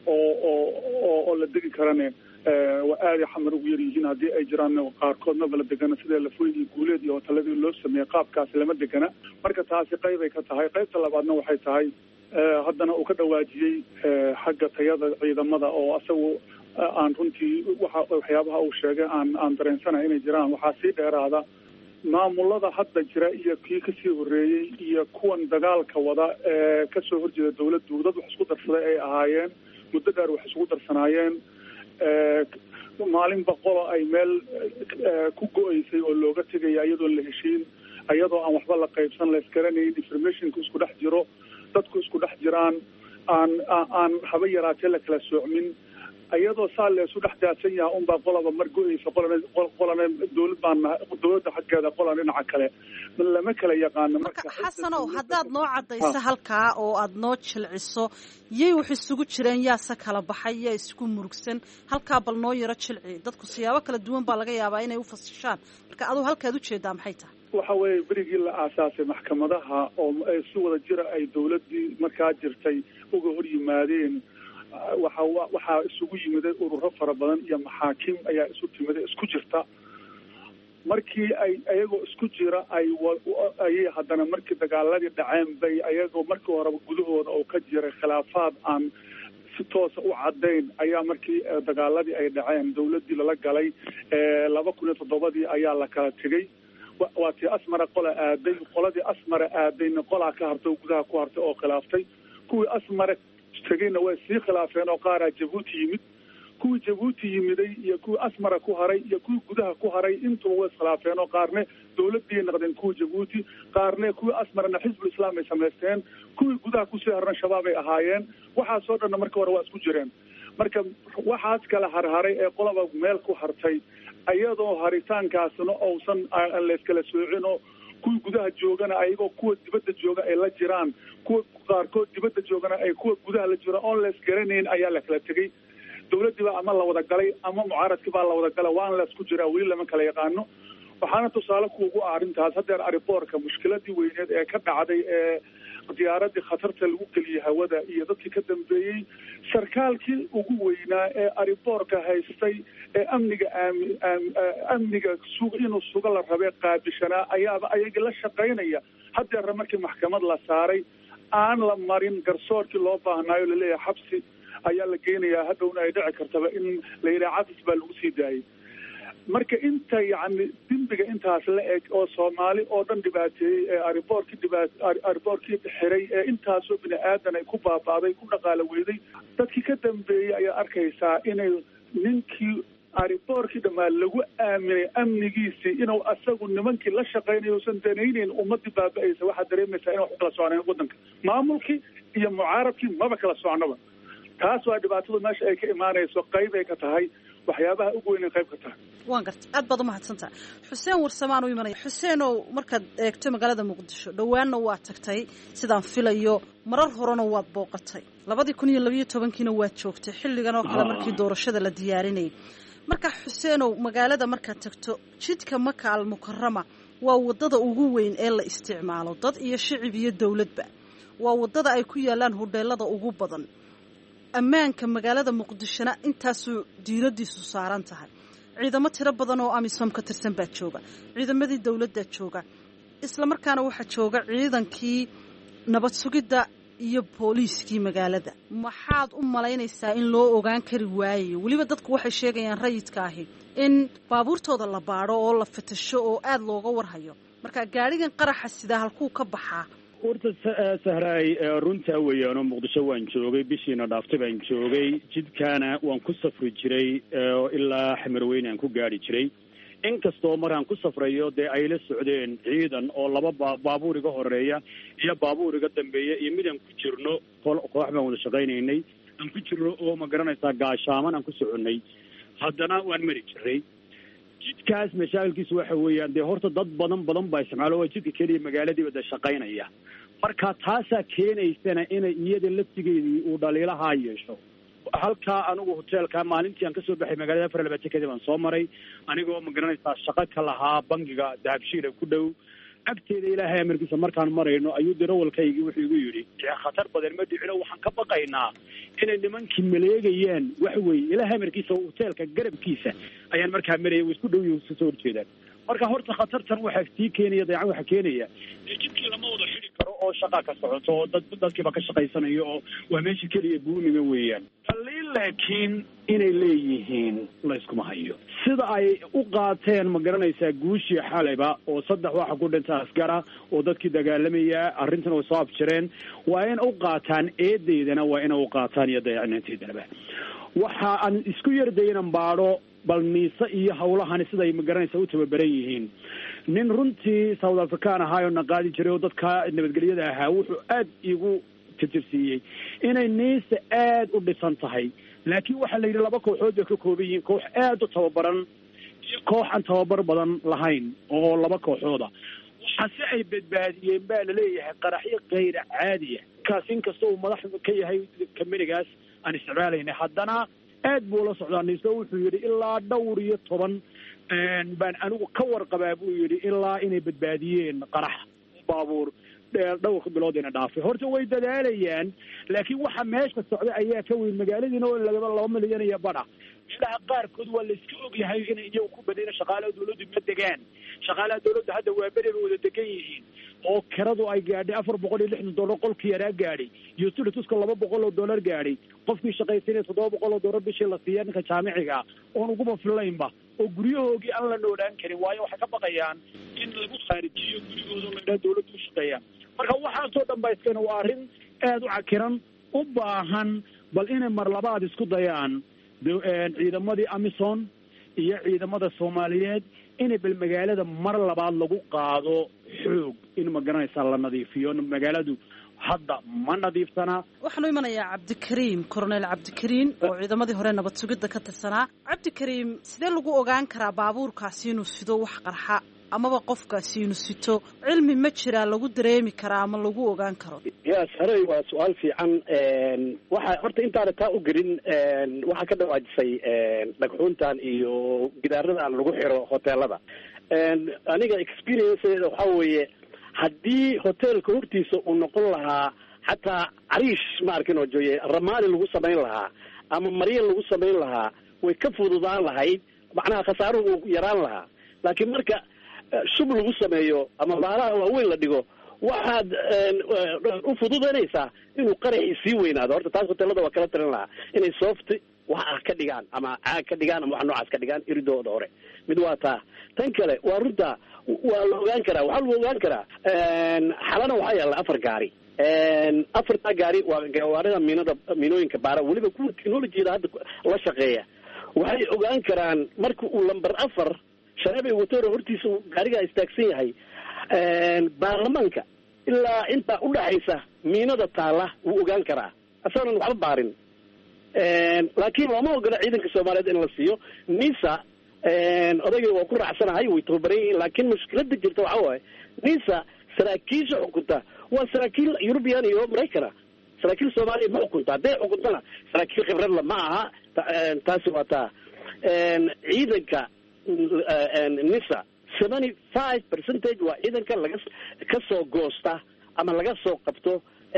oo la degi karane waa aada xamar ugu yar yihiin. haddii ay jiraan qaarkoodnaba la degana sidee Lafoyn iyo Guuleed iyo hoteeladii loo sameeyey qaabkaas lama degana. marka taasi qayb ay ka tahay. qaybta labaadna waxay tahay haddana uu ka dhawaajiyey xagga tayada ciidamada oo asagu aan runtii waxyaabaha uu sheegay aan dareensanahay inay jiraan. waxaa sii dheeraada maamulada hadda jira iyo kii kasii horeeyey iyo kuwan dagaalka wada ee kasoo horjeeda dawladdu dad wax isku darsaday ay ahaayeen, muddo dheer wax isugu darsanaayeen. maalin boqolo ay meel ku go-eysay oo looga tegaya iyadoon la heshiin, iyadoo aan waxba la qaybsan, la isgaranayn, informationku isku dhex jiro, dadku isku dhex jiraan, aan haba yaraatee la kala soocmin, iyadoo saa leesu dhex daadsan yahay unbaa qolaba mar go-eysa, qolana dawladda xaggeeda, qolana dhinaca kale lama kala yaqaano. marka xasanow, haddaad noo caddayso halkaa oo aad noo jilciso yay wax isugu jireen, yaase kala baxay, yaa isku murugsan, halkaa bal noo yaro jilci. dadku siyaabo kala duwan baa laga yaabaa inay u fasishaan. marka aduu halkaad ujeedaa maxay tahay? waxa weeye berigii la aasaasay maxkamadaha oo si wada jira ay dawladdii markaa jirtay uga hor yimaadeen, waxaa isugu yimiday ururo fara badan iyo maxaakiim ayaa isu timiday isku jirta. markii ay ayagoo isku jira ayay haddana markii dagaaladii dhaceen bay ayagoo markii horeba gudahooda oo ka jiray khilaafaad aan si toosa u caddayn ayaa markii dagaaladii ay dhaceen dawladdii lala galay 2007 ayaa la kala tegey. waa tii asmara qola aaday, qoladii asmara aadayna qolaa ka hartay oo gudaha ku hartay oo khilaaftay. kuwii asmara tegeyna way sii khilaafeen oo qaaraa Jabuuti yimid. kuwii Jabuuti yimiday iyo kuwii asmara ku haray iyo kuwii gudaha ku haray intuba way khilaafeen oo qaarne dawladdii noqdeen kuwii Jabuuti, qaarne kuwii asmarana xisbul islaam ay samaysteen, kuwii gudaha kusii harana shabaab ay ahaayeen. waxaasoo dhanna marka hore waa isku jireen. marka waxaas kala harharay ee qolaba meel ku hartay, iyadoo haritaankaasna uusan la iskala soocin oo kuwii gudaha joogana ayagoo kuwa dibadda jooga ay la jiraan, kuwa qaarkood dibadda joogana ay kuwa gudaha la jiraan oon la isgaranayn ayaa la kala tegey. dawladdii baa ama la wada galay ama mucaaradkii baa la wada galay, waan la isku jiraa, weli lama kala yaqaano. waxaana tusaale kuugu ah arrintaas haddeer ariboorka mushkiladii weyneed ee ka dhacday ee diyaaradii khatarta lagu geliyey hawada iyo dadkii ka dambeeyey sarkaalkii ugu weynaa ee ariboorka haystay ee amniga inuu suga la rabay qaabishanaa ayaaba ayagii la shaqaynaya haddeerna markii maxkamad la saaray aan la marin garsoorkii loo baahnaayo laleeyahay xabsi ayaa la geynayaa hadhowna ay dhici kartaba in la yidhaha cafis baa lagu sii daayay marka inta yacni dembiga intaas la eg oo soomaali oo dhan dhibaateeyey ee ariboorkii xiray ee intaasoo bini aadan ay ku baaba'day ku dhaqaalo weyday dadkii ka dambeeyey ayaa arkaysaa inay ninkii ariboorkii dhammaan lagu aaminay amnigiisii inuu asagu nimankii la shaqaynayo usan danayneyn ummadii baaba'aysa waxaad dareemaysaa in wax u kala soconeen waddanka maamulkii iyo mucaaradkii maba kala soconaba taas waa dhibaatadu meesha ay ka imaanayso qayb ay ka tahay waxyaabaha ugu weyn ay qayb ka tahay waan garta aad baad umahadsantaha xuseen warsamaan u imanaya xuseenow markaad eegto magaalada muqdisho dhowaanna waa tagtay sidaan filayo marar horena waad booqatay 2012kiina waad joogtay xilligan oo kale markii doorashada la diyaarinayay marka xuseenow magaalada markaad tagto jidka Maka al-Mukarrama waa wadada ugu weyn ee la isticmaalo dad iyo shicib iyo dawladba waa wadada ay ku yaalaan hoteelada ugu badan ammaanka magaalada muqdishona intaasuu diiradiisu saaran tahay ciidamo tiro badan oo amisom ka tirsan baa jooga ciidamadii dawladda jooga isla markaana waxa jooga ciidankii nabad sugidda iyo booliiskii magaalada maxaad u malaynaysaa in loo ogaan kari waayo weliba dadku waxay sheegayaan rayidka ahi in baabuurtooda la baadho oo la fatasho oo aad looga warhayo marka gaarigan qaraxa sidaa halkuu ka baxaa horta sahraay runtaa weeyaanoo muqdisho waan joogay bishiina dhaaftay baan joogay jidkaana waan ku safri jiray ilaa xamarweyne aan ku gaari jiray inkastoo markaan ku safrayo dee ay la socdeen ciidan oo laba baabuur iga horeeya iyo baabuur iga dambeeya iyo midaan ku jirno koox baan wada shaqaynaynay aan ku jirno oo ma garanaysaa gaashaaman aan ku soconnay haddana waan mari jiray jidkaas mashaakilkiisu waxa weeyaan dee horta dad badan baa isticmaalo waa jidka keliya magaaladiiba dee shaqaynaya marka taasaa keenaysana inay iyada laftigeedii uu dhaliilahaa yeesho halkaa anigu hoteelka maalintii aan kasoo baxay magaalada 24 kadib aan soo maray anigoo ma garanaysaa shaqo ka lahaa bangiga dahabshiil ku dhow agteeda ilaahay amarkiisa markaan marayno ayuu darawalkaygii wuxuu igu yidhi khatar badan ma dhicino waxaan ka baqaynaa inay nimankii maleegayaan wax weeye ilaahay amarkiisa hoteelka garabkiisa ayaan markaa marayay way isku dhow yihiin soo horjeedaan marka horta khatartan waxaa sii keenaya dayacan waxaa keenaya jidkii lama wada xidhi karo oo shaqa ka socoto oo dadkiiba ka shaqaysanayo oo waa meesha keliya buuniga weeyaan taliin laakiin inay leeyihiin layskuma hayo sida ay u qaateen ma garanaysaa guushii xalayba oo 3 waxa ku dhintay askara oo dadkii dagaalamaya arrintan oo soo abjireen waa in u qaataan eedeedana waa in u qaataan iyo dayacanteedaba waxa aan isku yardaynan baadho bal niisa iyo hawlahani siday ma garanaysaa u tababaran yihiin nin runtii South African ahaa oo naqaadi jiray oo dadka nabadgelyada ahaa wuxuu aad igu tirtirsiiyey inay niisa aad u dhisan tahay laakiin waxa la yidhi laba kooxood ay ka kooban yihiin koox aad u tababaran iyo koox aan tababar badan lahayn oo laba kooxooda waxaase ay badbaadiyeen baa la leeyahay qaraxyo qayr caadiya kaas inkastoo uu madax ka yahay kamerigaas aan isticmaalayna haddana aad buu la socdaa niiso wuxuu yidhi ilaa dhowr iyo 10 baan anigu ka warqabaa buu yidhi ilaa inay badbaadiyeen qarax baabuur dhowr bilood ina dhaafay horta way dadaalayaan laakiin waxa meesha socda ayaa ka weyn magaaladiina oo 2 milyan iyo badha meelaha qaarkood waa la iska og yahay inay iyagu ku badina shaqaalaha dawladdu ma degaan shaqaalaha dawladdu hadda waa beri wada degan yihiin oo kiradu ay gaadhay $460 qolkii yaraa gaadhay iyo sultuska $200 gaadhay qofkii shaqaysanay $700 bishii la siiyay ninka jaamiciga oo ugu filaynba oo guryahoogii aan la noolaan karin waayo waxay ka baqayaan in lagu kharijiyo gurigooda la yiraahdo dawladdu shaqeeya marka waxa soo dambayskana waa arrin aad u cakiran u baahan bal inay mar labaad isku dayaan ciidamadii Amisom iyo ciidamada Soomaaliyeed in bal magaalada mar labaad lagu qaado xoog in ma garanaysaa la nadiifiyo magaaladu hadda ma nadiifsana waxaanu imanayaa Cabdikariim Colonel Cabdikariim oo ciidamadii hore nabad sugidda ka tirsanaa Cabdikariim sidee lagu ogaan karaa baabuurkaasi inuu sido wax qarxa amaba qofkaasi inuu sito cilmi ma jira lagu dareemi karaa ama lagu ogaan karo yaa saray waa su'aal fiican waxa horta intaan taa u gelin waxa ka dhawaajisay dhagxuuntan iyo gidaarada lagu xiro hoteelada aniga experienceeda waxaa weeye haddii hotelka hortiisa uu noqon lahaa xataa cariish ma arkin oo jooye ramaali lagu samayn lahaa ama maryan lagu samayn lahaa way ka fududaan lahayd, macnaha khasaaruhu uu yaraan lahaa. laakiin marka shub lagu sameeyo ama baalaha waaweyn la dhigo waxaad u fududaynaysaa inuu qaraxii sii weynaado. horta taas hotelada waa kala talin lahaa inay soft wax ah ka dhigaan ama caag ka dhigaan ama wax noocaas ka dhigaan iridooda hore. mid waa taa. tan kale waa runta waa la ogaan karaa, waxaa lagu ogaan karaa xalana waxaa yaalla 4 gaari. 4taa gaari waa gawaarida miinooyinka baara, weliba kuwa technologyada hadda la shaqeeya. waxay ogaan karaan marka uu lamber 4 shareebay watoro hortiisa gaarigaa istaagsan yahay baarlamaanka ilaa intaa udhaxaysa miinada taala wuu ogaan karaa asagoonan waxba baarin. laakiin looma ogola ciidanka soomaaliyeed in la siiyo. nisa odayga waa ku raacsanahay, way tababaran yihiin, laakiin mushkilada jirta waxaa waaye nisa saraakiisha xukunta waa saraakiil European iyo Maraykan. saraakiil Soomaaliya ma xukunta, hadday xukuntana saraakiil khibradla ma aha. taasi waa taa. ciidanka nisa 75% waa ciidanka laga ka soo goosta ama laga soo qabto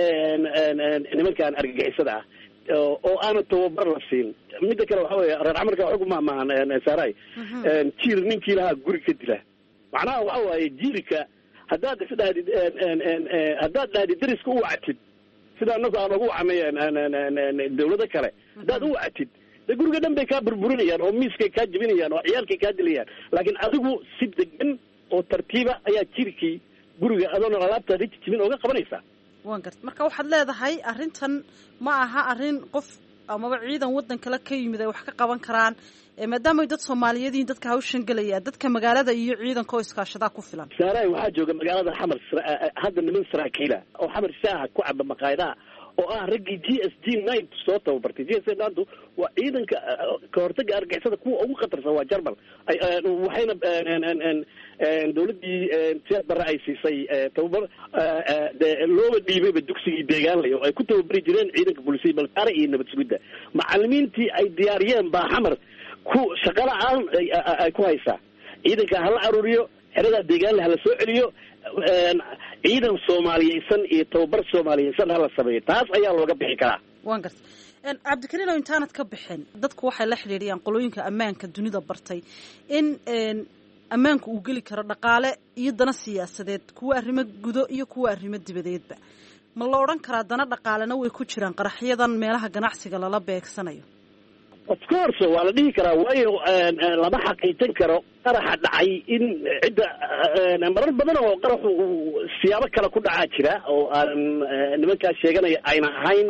nimankan argagixisada ah oo aana tababar la siin. midda kale waxa weeye reer camarka xog ma maahan saaray jiir ninkii lahaa guri ka dila. macnaha waxa waaye jiirka haddaad isdhahdid haddaad dhahdid dariska u wactid sida annagu aan ugu wacnay dawlado kale, haddaad u wactid de guriga dhan bay kaa burburinayaan oo miiskay kaa jebinayaan oo ciyaalkay kaa dilayaan. laakiin adigu si degan oo tartiiba ayaa jirkii guriga adoon alaabta riji jibin ooga qabanaysaa. waan garta. marka waxaad leedahay arrintan ma aha arrin qof amaba ciidan waddan kale ka yimid ay wax ka qaban karaan, maadaama dad Soomaaliyeed yihiin dadka hawshan galaya, dadka magaalada iyo ciidanka oo iskaashadaa ku filan. saaray waxaa jooga magaalada xamar hadda niman saraakiila oo xamar shaaha ku caba maqaayadaha oo ah raggii GSG-9 soo tababartay. GSG-9 waa ciidanka ka hortagga argagixisada kuwa ugu khatarsan waa Jarmal. waxayna dawladdii siyaad barre ay siisay tababar looba dhiibayba dugsigii deegaanlay oo ay ku tababari jireen ciidanka booliisiya balkaare iyo nabad sugidda. macallimiintii ay diyaariyeen baa xamar ku shaqala aan ay ku haysaa. ciidanka hala aruuriyo, xeradaa deegaanle hala soo celiyo, ciidan Soomaaliyeysan iyo tababar Soomaaliyeysan hala sameeyo. taas ayaa looga bixi karaa. waan garta. cabdikariin oo intaanad ka bixin, dadku waxay la xiriiriyaan qolooyinka ammaanka dunida bartay in ammaanku uu geli karo dhaqaale iyo dana siyaasadeed, kuwa arrimo gudo iyo kuwa arrimo dibadeedba. ma la odhan karaa dana dhaqaalena way ku jiraan qaraxyadan meelaha ganacsiga lala beegsanayo? of course waa la dhihi karaa, waayo lama xaqiijin karo qaraxa dhacay in cidda marar badan oo qaraxu siyaabo kale ku dhacaa jira oo aan nimankaas sheeganaya ayna ahayn.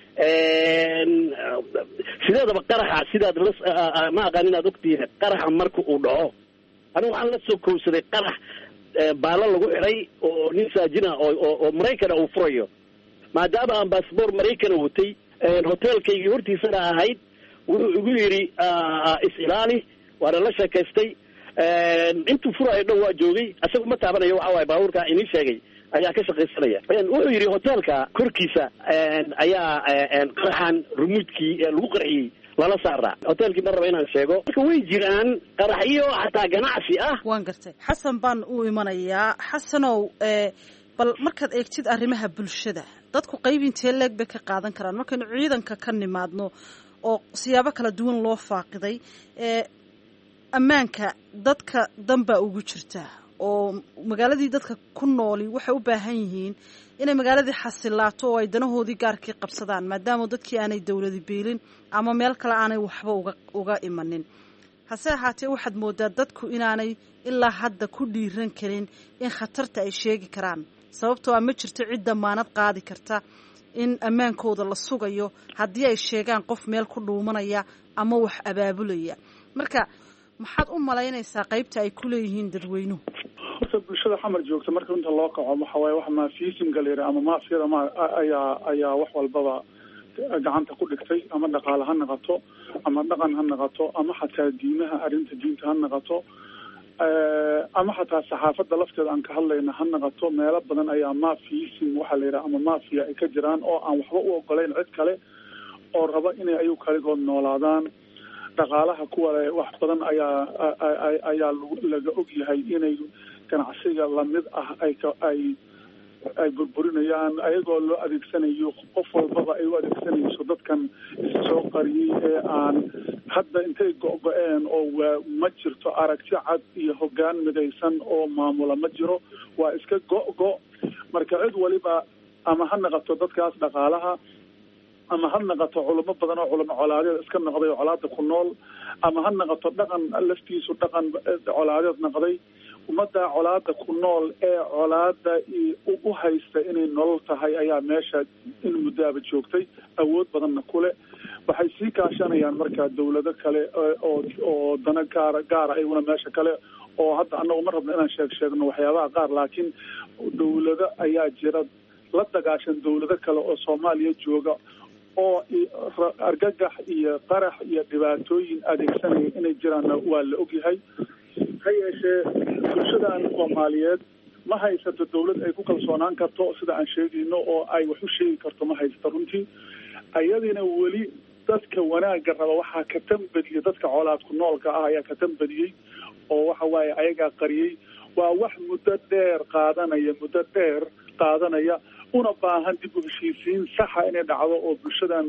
sideedaba qaraxa sidaad ma aqaan inaad ogtihiin qaraxa marka uu dhaco anigu waxaan la soo kowsaday qarax baalo lagu xiray oo nin saajina oo Maraykana uu furayo, maadaama aan baasboor Maraykana watay hotelkaygii hortiisana ahayd. wuxuu igu yidhi is-ilaali, waana la sheekaystay. intuu furaayo dhan waa joogay, asagu ma taabanayo. waxa waaye baabuurka inii sheegay ayaa ka shaqaysanaya. wuxuu yidhi hotelka korkiisa ayaa qaraxan rumuudkii lagu qarxiyey lala saaraa. hotelkii ma raba inaan sheego. marka way jiraan qaraxyo xataa ganacsi ah. waan gartay. xasan baan u imanayaa. xasanow, bal markaad eegtid arrimaha bulshada, dadku qayb intee leeg bay ka qaadan karaan markaynu ciidanka ka nimaadno oo siyaabo kala duwan loo faaqiday? ammaanka dadka danbaa ugu jirta oo magaaladii dadka ku nooli waxay u baahan yihiin inay magaaladii xasilaato oo ay danahoodii gaarkii qabsadaan, maadaama dadkii aanay dawladi beelin ama meel kale aanay waxba uga imanin. hase ahaatee waxaad moodaa dadku inaanay ilaa hadda ku dhiiran karin in khatarta ay sheegi karaan, sababtoo ma jirto cid damaanad qaadi karta in ammaankooda la sugayo haddii ay sheegaan qof meel ku dhuumanaya ama wax abaabulaya. marka maxaad u malaynaysaa qaybta ay ku leeyihiin dadweynuhu? horta bulshada xamar joogta marka inta loo kaco waxa waaye wax maafiisim galeera ama maafiyada ayaa wax walbaba gacanta ku dhigtay, ama dhaqaale ha noqoto ama dhaqan ha noqoto ama xataa diimaha arrinta diinta ha noqoto ama xataa saxaafadda lafteeda aan ka hadlayna ha noqoto. meelo badan ayaa mafiism waxaa la yidhaha ama mafia ay ka jiraan oo aan waxba u ogolayn cid kale oo raba inay ayagu kaligood noolaadaan. dhaqaalaha kuwa leh wax badan ayaa laga og yahay inay ganacsiga lamid ah ay burburinayaan ayagoo loo adeegsanayo qof walbaba ay u adeegsanayso dadkan issoo qariyey ee aan hadda intay go-go-een oo ma jirto aragti cad iyo hoggaan midaysan oo maamula ma jiro waa iska go-go marka cid waliba ama ha naqato dadkaas dhaqaalaha ama ha naqato culamo badan oo culamo colaadeed iska noqday oo colaada ku nool ama ha naqato dhaqan laftiisu dhaqan colaadeed noqday ummadda colaada ku nool ee colaada u haysta inay nolol tahay ayaa meesha in muddaaba joogtay awood badanna kule waxay sii kaashanayaan markaa dawlado kale oo dana gaara ayaguna meesha kale oo hadda annagu ma rabno inaan sheegno waxyaabaha qaar laakiin dawlado ayaa jira la dagaashan dawlado kale oo Soomaaliya jooga oo argagax iyo qarax iyo dhibaatooyin adeegsanaya inay jiraan waa la ogyahay hayeeshee bulshadan Soomaaliyeed ma haysato dawlad ay ku kalsoonaan karto sida aan sheegayno oo ay wax u sheegi karto ma haysato runtii ayadina weli dadka wanaagga raba waxaa ka tambadiyay dadka colaad ku noolka ah ayaa ka tambadiyey oo waxa waaye ayagaa qariyey waa wax muddo dheer qaadanaya una baahan dib u heshiisiin saxa inay dhacdo oo bulshadan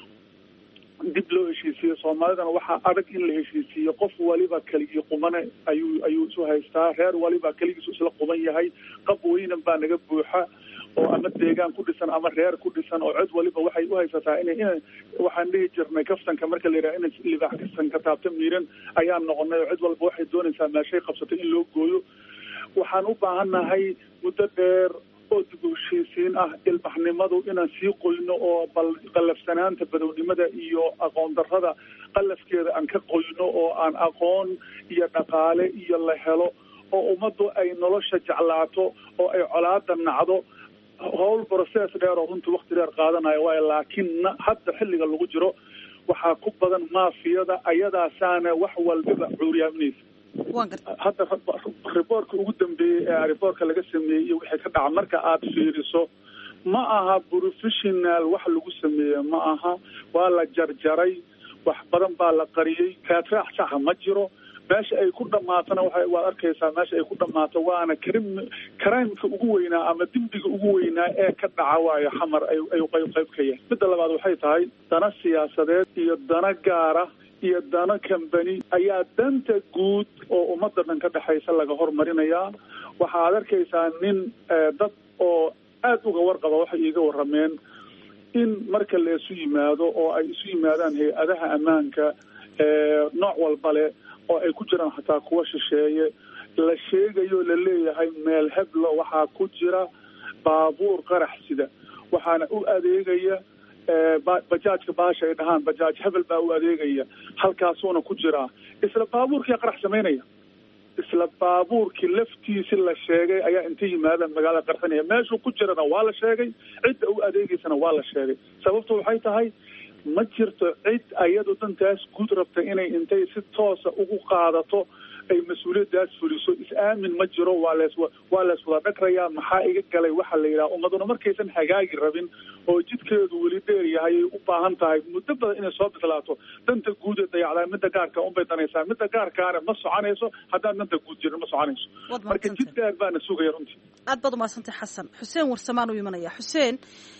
dib loo heshiisiyo Soomaalidana waxaa adag in la heshiisiyo qof waliba kaligii qumane ayuu isu haystaa reer waliba kaligiisu isla quban yahay qab weynan baa naga buuxa oo ama deegaan ku dhisan ama reer ku dhisan oo cid waliba waxay u haysataa in waxaan dhihi jirnay kaftanka marka la yiraahdo in libaax kaftan ka taabta miiran ayaa noqonay oo cid walba waxay doonaysaa meeshay qabsatay in loo gooyo waxaan u baahanahay muddo dheer oo dib u heshiisiin ah ilbaxnimadu inaan sii qoyno oo qallafsanaanta badownimada iyo aqoon darrada qallafkeeda aan ka qoyno oo aan aqoon iyo dhaqaale iyo la helo oo ummaddu ay nolosha jeclaato oo ay colaada nacdo howl process dheer oo runtii waqti dheer qaadanaya waayo laakiin hadda xilliga lagu jiro waxaa ku badan maafiyada ayadaasaana wax walbaba cuuriyaaminaysa hadda riboorka ugu dambeeyey ee riboorka laga sameeyey wixii ka dhaca marka aad fiiriso ma aha professional wax lagu sameeye ma aha waa la jarjaray wax badan baa la qariyey kaatraax saxa ma jiro meesha ay ku dhamaatana waad arkaysaa meesha ay ku dhamaato waana crimeka ugu weynaa ama dembiga ugu weynaa ee ka dhaca waayo xamar ayuu qayb ka yahay midda labaad waxay tahay dana siyaasadeed iyo dana gaara iyo dana company ayaa danta guud oo ummadda dhan ka dhexaysa laga hormarinayaa waxaad arkaysaa nin dad oo aad uga warqaba waxay iiga warrameen in marka la isu yimaado oo ay isu yimaadaan hay-adaha ammaanka nooc walba leh oo ay ku jiraan xataa kuwa shisheeye la sheegayo la leeyahay meel heblo waxaa ku jira baabuur qarax sida waxaana u adeegaya bajaajka baasha ay dhahaan bajaaj hebel baa u adeegaya halkaasuuna ku jiraa isla baabuurkii qarax samaynaya isla baabuurkii laftiisi la sheegay ayaa inta yimaadaan magaalada qarxinaya meeshuu ku jirana waa la sheegay cidda u adeegaysana waa la sheegay sababtu waxay tahay ma jirto cid ayadu dantaas guud rabta inay intay si toosa ugu qaadato ay mas-uuliyadaas fuliso is-aamin ma jiro waa lees wada dhagrayaa maxaa iga galay waxa la yidhaha ummaduna markaysan hagaagi rabin oo jidkeedu weli dheer yahay ay u baahan tahay muddo badan inay soo bislaato danta guud ee dayacdaa midda gaarka unbay danaysaa midda gaarkaana ma soconayso haddaan danta guud jirin ma soconayso marka jid dheer baana sugaya runtii aad baad umahadsantay xasan xuseen warsamaan u imanaya xuseen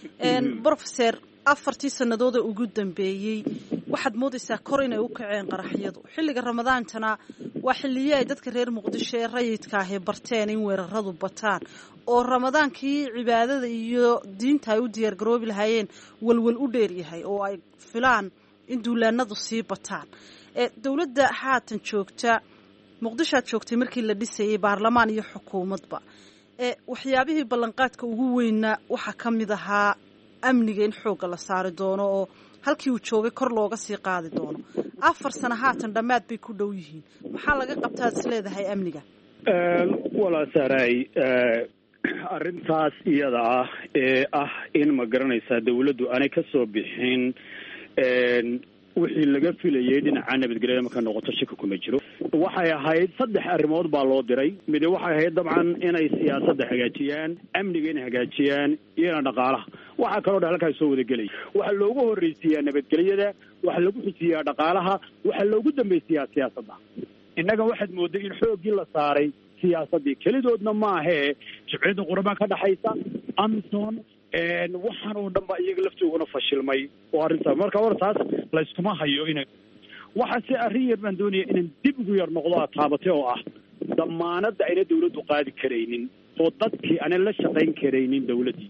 professor 4 sanadooda ugu dambeeyey waxaad moodaysaa kor inay u kaceen qaraxyadu xilliga ramadaantana waa xilliye ay dadka reer muqdisho ee rayidka ahi barteen in weeraradu bataan oo ramadaankii cibaadada iyo diinta ay u diyaar garoobi lahaayeen walwal u dheer yahay oo ay filaan in duulaanadu sii bataan dawladda haatan joogta muqdishoad joogtay markii la dhisayay baarlamaan iyo xukuumadba waxyaabihii ballanqaadka ugu weynaa waxaa ka mid ahaa amniga in xoogga la saari doono oo halkii uu joogay kor looga sii qaadi doono 4 sano haatan dhammaad bay ku dhow yihiin maxaa laga qabtaad is leedahay amniga walaa saaray arrintaas iyada ah ee ah in ma garanaysaa dawladdu aanay ka soo bixin wixii laga filayay dhinaca nabadgelyada marka noqoto shaki kuma jiro waxay ahayd 3 arrimood baa loo diray mid waxay ahayd dabcan inay siyaasadda hagaajiyaan amniga inay hagaajiyaan iyo dhaqaalaha waxaa kaloo dhan halkaas soo wadagelaya. waxaa loogu horreysiiyaa nabadgelyada, waxaa lagu xusiyaa dhaqaalaha, waxaa loogu dambaysiyaa siyaasadda. innaga waxaad mooday in xooggii la saaray siyaasaddii kelidoodna maahee jimciyadda qurban ka dhaxaysa, amisom, waxaan oo dhan ba iyaga laftooguna fashilmay oo arrintaas marka hore taas layskuma hayo inay waxaase arrin yar baan doonaya inaan dib ugu yar noqdo aad taabatay oo ah damaanadda ayna dawladdu qaadi karaynin oo dadkii aanan la shaqayn karaynin dawladdii.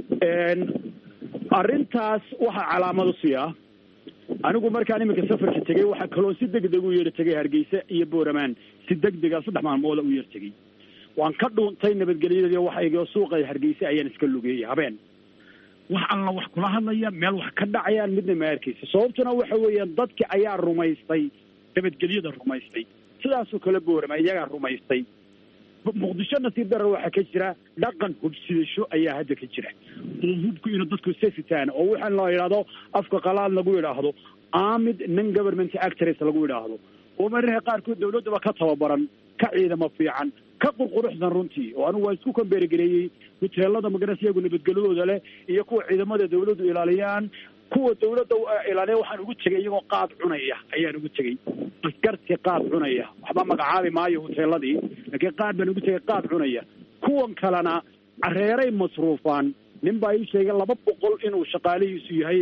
arrintaas waxaa calaamad u siiya anigu markaan iminka safarka tegey waxaa kaloo si degdeg u yeer tegay Hargeysa iyo Booramaan si degdega 3 maalmood u yeer tegey. waan ka dhuuntay nabadgelyada waxa iga suuqa Hargeysa ayaan iska lugeeyay habeen wax alla wax kula hadlaya meel wax ka dhacayaan midna ma arkaysa. sababtuna waxa weeyaan dadkii ayaa rumaystay nabadgelyada rumaystay, sidaas oo kale Booramaan iyaga rumaystay. muqdisho nasiib darro waxa ka jira dhaqan hubsidasho ayaa hadda ka jira oo hubku inuu dadku seefitaan oo waxaan loo yiraahdo afka qalaad lagu yiraahdo armed non government actors lagu yiraahdo oo mararka qaarkood dawladda ka tababaran ka ciidamo fiican ka qurquruxsan runtii oo anigu waa isku kambeergareeyay hoteelada magarasiyagu nabadgelyadooda leh iyo kuwa ciidamada dawladdu ilaaliyaan kuwa dawladda ilaaliya waxaan ugu tagay iyagoo qaad cunaya ayaan ugu tagay askarti qaad cunaya waxba magacaabi maayo hoteeladii laakiin qaad baan ugu tagay qaad cunaya kuwan kalena careeray masruufaan nin baa ii sheegay 200 inuu shaqaalihiisu yahay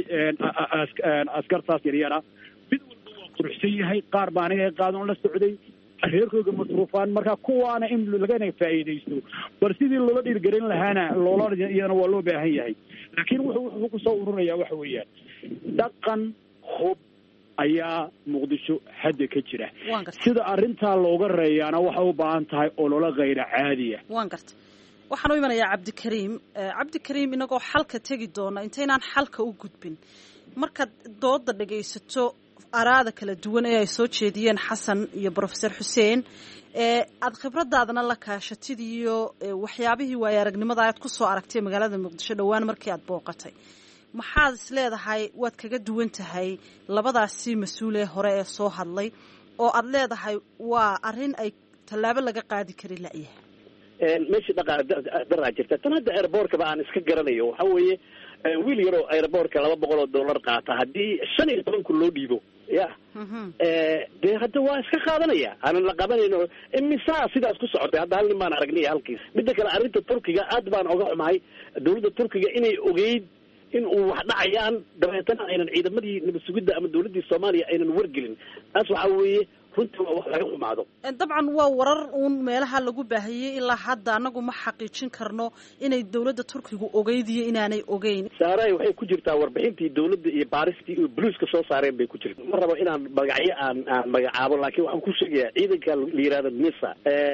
askartaas yaryara mid walba waa quruxsan yahay qaar baa aniga qaadan la socday reerkooda masruufaan marka kuwaana in laga faa'iideysto bar sidii loola dhirgarin lahaana loola iyana waa loo baahan yahay. laakiin wuxuu ku soo ururaya waxa weeyaan dhaqan hub ayaa muqdisho hadda ka jira sida arrinta looga reeyana waxa u baahan tahay oo loola qayra caadiya. waxaan u imanayaa cabdikariim inagoo xalka tegi doona intaynaan xalka u gudbin markaad dooda dhagaysato araada kala duwan ee ay soo jeediyeen xasan iyo professor xuseen aad khibradaadana la kaashatid iyo waxyaabihii waaya aragnimada aad ku soo aragtay magaalada muqdisho dhawaan markii aad booqatay maxaad is leedahay waad kaga duwan tahay labadaasi mas-uulee hore ee soo hadlay oo aad leedahay waa arrin ay tallaabo laga qaadi kari la'yahay meeshii daraa jirta tan hadda airbortkaba aan iska garanayo waxa weeye wiil yaroo airbortka $200 qaata haddii 15 kun loo dhiibo ya dee hadda waa iska qaadanaya aanan la qabanayno imisaa sidaas ku socotay hadda hal nin baan aragnay halkiis. midda kale arrinta Turkiga aad baan oga xumahay dawladda Turkiga inay ogeyd in uu wax dhacayaan dabeetana aynan ciidamadii nabad sugidda ama dawladdii Soomaaliya aynan wargelin taas waxa weeye runtii waa wax laga xumaado. dabcan waa warar uun meelaha lagu baahiyey ilaa hadda anagu ma xaqiijin karno inay dawladda Turkigu ogeydiyo inaanay ogeyn. saaray waxay ku jirtaa warbixintii dawladda iyo baaristii iyo buluuska soo saareen bay ku jirtaa. ma rabo inaan magacyo aan magacaabo laakiin waxaan ku sheegayaa ciidanka la yiraahdo NISA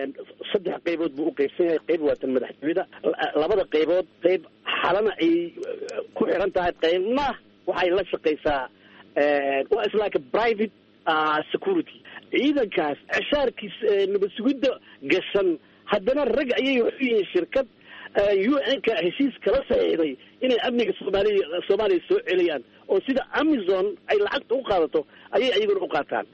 3 qaybood buu u qaybsan yahay. qayb waa tan madaxtooyada, labada qaybood qayb xalana ay ku xiran tahay qaybna waxay la shaqeysaa waa isla private security. ciidankaas cashaarkiis nabad sugidda gashan haddana rag ayay wax u yihiin shirkad UN-ka heshiis kala saxiixday inay amniga Soomaaliya soo celiyaan oo sida Amazon ay lacagta u qaadato ayay ayaguna u qaataan.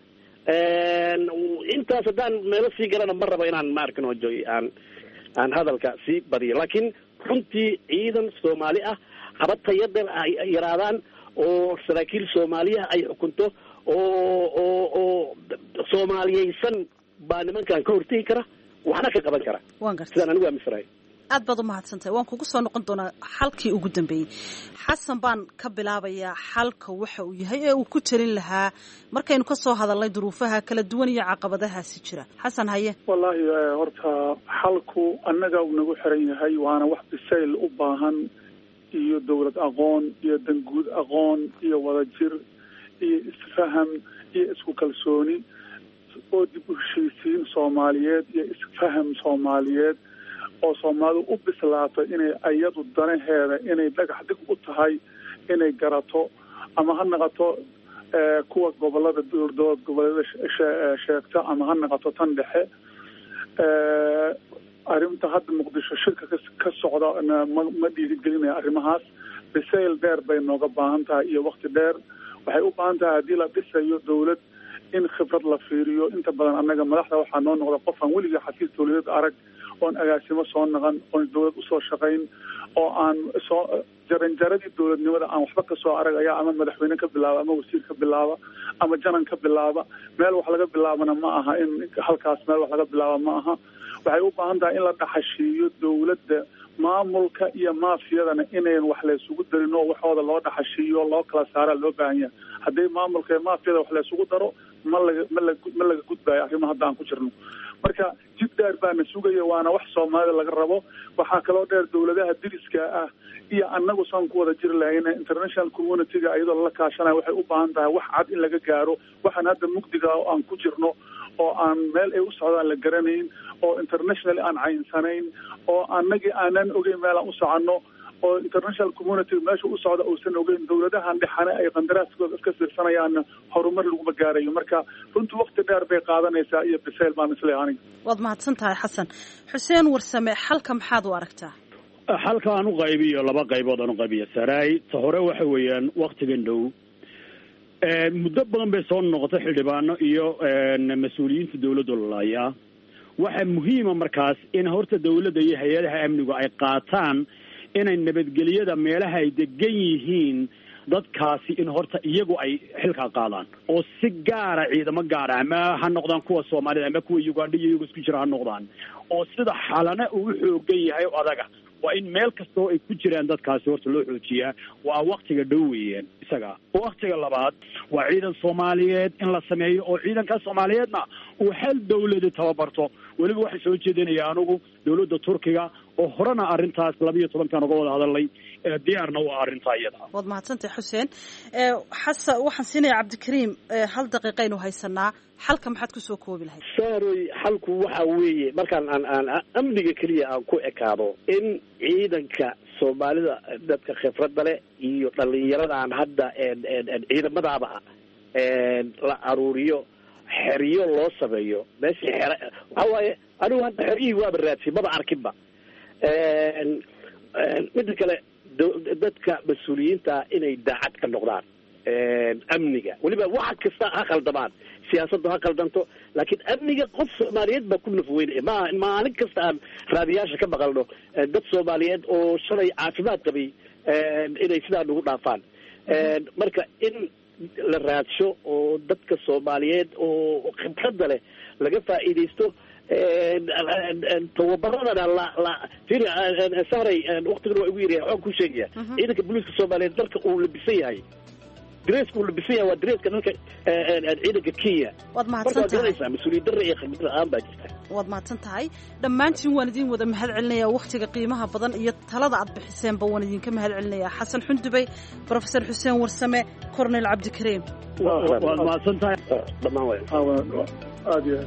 intaas haddaan meelo sii garana ma rabo inaan ma arkin hojoy aan hadalka sii badiyo laakiin runtii ciidan Soomaali ah haba tayadan ay yaraadaan oo saraakiil Soomaaliya ay xukunto oo Soomaaliyeysan baa nimankan ka hortegi kara waxna ka qaban kara. sidaan anigu aaminsanay. aad baad u mahadsantahay waan kugu soo noqon doonaa xalkii ugu dambeeyey. xasan baan ka bilaabayaa xalka waxa uu yahay ee uu ku talin lahaa markaynu ka soo hadalnay duruufaha kala duwan iyo caqabadahaasi jira. xasan haye. wallaahi horta xalku annaga uu nagu xiran yahay waana wax bisayl u baahan iyo dawlad aqoon iyo danguud aqoon iyo wadajir iyo isfaham iyo isku kalsooni oo dib u heshiisiin Soomaaliyeed iyo isfaham Soomaaliyeed oo Soomaalidu u bislaato inay ayadu danaheeda inay dhagax dig u tahay inay garato ama ha noqoto kuwa gobolada dowlad goboleeda sheegta ama ha noqoto tan dhexe. arrinta hadda Muqdisho shirka ka socda ma dhiirigelinaya arrimahaas. bisayl dheer bay nooga baahan tahay iyo waqti dheer. waxay u baahan tahay haddii la dhisayo dawlad in khibrad la fiiriyo. Inta badan annaga madaxda waxaa noo noqda qof aan weliga xafiis dawladeed arag, oon agaasimo soo naqan, oon dawlad usoo shaqayn, oo aan soo jaranjaradii dawladnimada aan waxba ka soo arag ayaa ama madaxweyne ka bilaaba, ama wasiir ka bilaaba, ama janan ka bilaaba. Meel wax laga bilaabana ma aha, in halkaas meel wax laga bilaaba ma aha. waxay u baahan tahay in la dhaxashiiyo dawladda, maamulka iyo maafiyadana inayn wax la isugu darin oo waxooda loo dhaxashiiyo, loo kala saaraa loo baahan yahay. haddii maamulka iyo maafiyada wax la isugu daro ma laga gudbayo arrimaha hadda aan ku jirno. marka jid dheer baana sugaya, waana wax Soomaalida laga rabo. waxaa kaloo dheer dawladaha diriska ah iyo annagu saan ku wada jiri lahayna international community-ga iyadoo lala kaashanayo waxay u baahan tahay wax cad in laga gaaro. waxaan hadda mugdiga oo aan ku jirno oo aan meel ay u socdaan la garanayn, oo international aan caynsanayn, oo annagii aanan ogeyn meel aan u soconno, oo international community meesha u socda uusan ogeyn, dawladahan dhexane ay qandaraaskooda iska fiirsanayaanna horumar laguma gaarayo. marka runtii waqti dheer bay qaadanaysaa iyo bisayl baan isleeyahay aniga. waad mahadsan tahay xasan. Xuseen Warsame, xalka maxaad u aragtaa? xalka aan u qaybiyo laba qaybood aan u qaybiyo. Saray ta hore waxa weeyaan waqtigan dhow muddo badan bay soo noqotay xildhibaano iyo mas-uuliyiinta dawladda lalaaya. waxa muhiima markaas in horta dawladda iyo hay-adaha amnigu ay qaataan inay nabadgelyada meelaha ay degan yihiin dadkaasi in horta iyagu ay xilka qaadaan, oo si gaara ciidamo gaara ama ha noqdaan kuwa Soomaalida ama kuwa Uganda iyo isku jira ha noqdaan, oo sida xalana uu xoogan yahay oo adaga waa in meel kastoo ay ku jiraan dadkaasi horta loo xoojiyaa. waa waqtiga dhow weeyaan isaga. waqtiga labaad waa ciidan Soomaaliyeed in la sameeyo, oo ciidanka Soomaaliyeedna uu hal dawlad tababarto. weliba waxay soo jeedinayaan anigu dawladda Turkiga oo horena arrintaas 12 uga wada hadalay, diyaarna waa arrinta iyada. waad mahadsantahay Xuseen. xasan waxaan siinayaa Cabdikariim, hal daqiiqaynu haysanaa. xalka maxaad ku soo koobi lahayd? saaroy xalku waxa weeye markaan aan amniga keliya aan ku ekaado in ciidanka Soomaalida dadka khibradda leh iyo dhalinyarada aan hadda ciidamadaaba la aruuriyo, xeriyo loo sameeyo. meesha waxa waaye anigu hadda xeriyihii waaba raadsin maba arkinba. midda kale dadka mas-uuliyiinta inay daacad ka noqdaan amniga, weliba wax kasta ha khaldamaan, siyaasaddu ha khaldanto, laakiin amniga qof Soomaaliyeed baa ku nafweynaya. maalin kasta aan raadiyaasha ka maqalno dad Soomaaliyeed oo shalay caafimaad qabay inay sidaa nagu dhaafaan. marka in la raadsho oo dadka Soomaaliyeed oo khibradda leh laga faa'iidaysto. tababaradana saaray waqtigan waa igu yaryahay. waxaan ku sheegaya ciidanka booliiska Soomaaliyeed dalka uu labisan yahay, dareeska uu labisan yahay waa dareeska dalka ciidanka Kenya. waad mahadsan tahay. mas-uuliyad darre iyo khibrad la'aan baa jirta. waad mahadsan tahay. dhammaantiin waan idin wada mahad celinayaa waqtiga qiimaha badan iyo talada aad bixiseenba waan idinka mahad celinayaa. xasan Xundubay, Professor Xuseen Warsame, Cornel Cabdikariim. waad mahadsan tahay dhammaan way aad iyo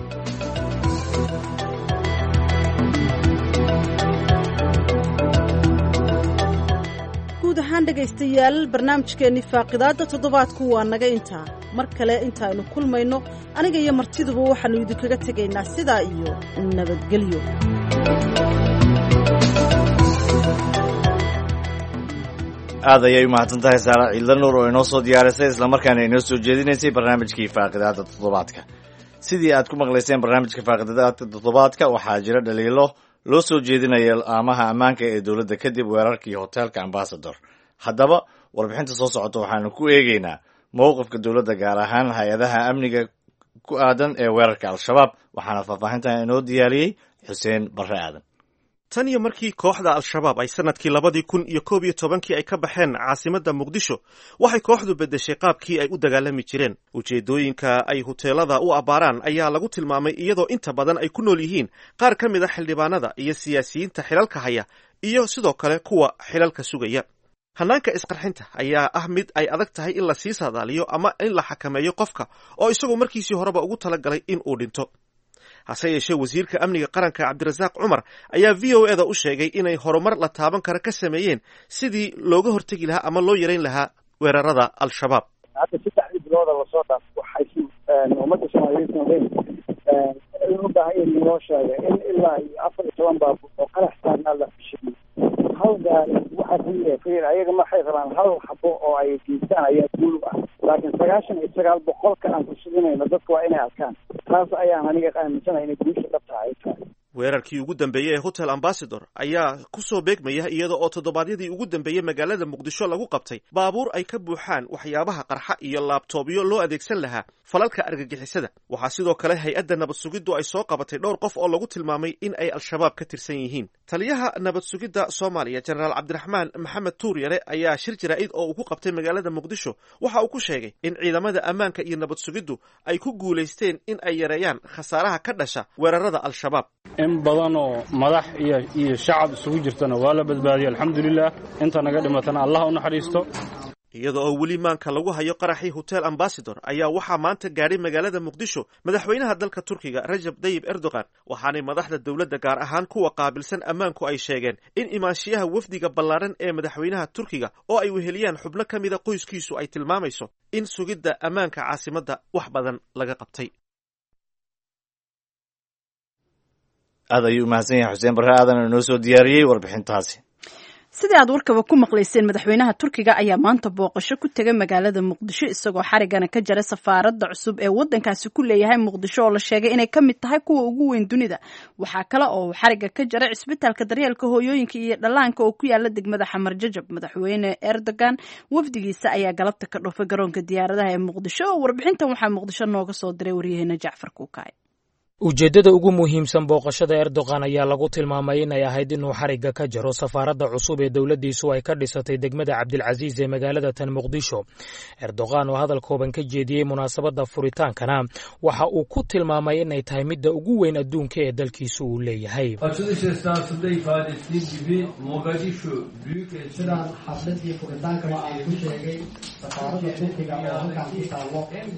guud ahaan dhegaystayaal barnaamijkeennii faaqidaadda toddobaadku waa naga intaa. mar kale intaaynu kulmayno aniga iyo martiduba waxaannu idinkaga tegaynaa sidaa iyo nabadgelyo. aad ayay umahadsan tahay Saara Ciidla Nuur oo inoo soo diyaarisay islamarkaana inoo soo jeedinaysay barnaamijkii faaqidaadda toddobaadka. sidii aad ku maqlayseen barnaamijka faaqidaadda toddobaadka waxaa jira dhaliilo loo soo jeedinaya amaha ammaanka ee dawladda kadib weerarkii hoteelka Ambassador. haddaba warbixinta soo socota waxaanu ku eegaynaa mowqifka dawladda gaar ahaan hay-adaha amniga ku aadan ee weerarka al-shabaab. waxaana faahfaahintan inoo diyaariyey Xuseen Barre Aadan. tan iyo markii kooxda al-shabaab ay sanadkii 2011 ay ka baxeen caasimadda muqdisho waxay kooxdu beddeshay qaabkii ay u dagaalami jireen. ujeeddooyinka ay huteelada u abbaaraan ayaa lagu tilmaamay iyadoo inta badan ay ku nool yihiin qaar ka mid a xildhibaanada iyo siyaasiyiinta xilalka haya iyo sidoo kale kuwa xilalka sugaya. hannaanka isqarxinta ayaa ah mid ay adag tahay in la sii saadaaliyo ama in la xakameeyo qofka oo isagu markiisii horeba ugu talagalay in uu dhinto. hase yeeshee wasiirka amniga qaranka Cabdirasaaq Cumar ayaa VOA-da u sheegay inay horumar la taaban kara ka sameeyeen sidii looga hortegi lahaa ama loo yareyn lahaa weerarada al-shabaab. hadda 3 bilooda lasoo dhaaf waxay ummadda Soomaaliyeed u baahan in loo sheego in ilaa 14 baabuur oo qaraxsan la fishiyay. hal gaari waxa ku yeefay ayaga ma xiraan hal xabo oo ay geystaan ayaa guul ah laakiin 99% aan ku suginayno dadka waa inay arkaan. taas ayaan aniga aaminsanahay inay guusha dhabta ay tahay. weerarkii ugu dambeeyey ee Hotel Ambassador ayaa ku soo beegmaya iyada oo toddobaadyadii ugu dambeeyey magaalada Muqdisho lagu qabtay baabuur ay ka buuxaan waxyaabaha qarxa iyo laabtoobyo loo adeegsan lahaa falalka argagixisada. waxaa sidoo kale hay-adda nabad sugiddu ay soo qabatay dhowr qof oo lagu tilmaamay in ay al-shabaab ka tirsan yihiin. taliyaha nabad sugidda Soomaaliya Generaal Cabdiraxmaan Maxamed Tuuryare ayaa shir jaraa'id oo uu ku qabtay magaalada Muqdisho waxa uu ku sheegay in ciidamada ammaanka iyo nabad sugiddu ay ku guulaysteen in ay yareeyaan khasaaraha ka dhasha weerarada al-shabaab. in badan oo madax iyo shacab isugu jirtana waa la badbaadiyay alxamdulilah. inta naga dhimatana allah u naxariisto. iyada oo weli maanka lagu hayo qaraxii Hotel Ambassador ayaa waxaa maanta gaadhay magaalada Muqdisho madaxweynaha dalka Turkiga Recep Tayyip Erdogan, waxaanay madaxda dowladda gaar ahaan kuwa qaabilsan ammaanku ay sheegeen in imaanshiyaha wafdiga ballaaran ee madaxweynaha Turkiga oo ay weheliyaan xubno ka mida qoyskiisu ay tilmaamayso in sugidda ammaanka caasimadda wax badan laga qabtay. aad ayuu umahadsan yahay xuseen barre aadan inoo soo diyaariyey warbixintaasi. sidii aad warkaba ku maqlayseen madaxweynaha Turkiga ayaa maanta booqasho ku tegay magaalada Muqdisho isagoo xarigana ka jaray safaaradda cusub ee waddankaasi ku leeyahay Muqdisho oo la sheegay inay ka mid tahay kuwa ugu weyn dunida. waxaa kale oo xariga ka jaray cisbitaalka daryeelka hooyooyinka iyo dhallaanka oo ku yaala degmada Xamar Jajab. madaxweyne Erdogan wafdigiisa ayaa galabta ka dhoofay garoonka diyaaradaha ee Muqdisho. warbixintan waxaa Muqdisho nooga soo diray waryaheena Jacfar Kuukay. ujeeddada ugu muhiimsan booqashada Erdogan ayaa lagu tilmaamay inay ahayd inuu xarigga ka jaro safaaradda cusub ee dowladdiisu ay ka dhisatay degmada Cabdilcasiis ee magaalada tan Muqdisho. Erdogan oo hadal kooban ka jeediyey munaasabadda furitaankana waxa uu ku tilmaamay inay tahay midda ugu weyn adduunka ee dalkiisu uu leeyahay. Açılış esnasında ifade ettiğim gibi Mogadishu büyük sidaan xafladii furitaanka waxaa ku sheegay safaaradda Turkiga oo halkan ku taalo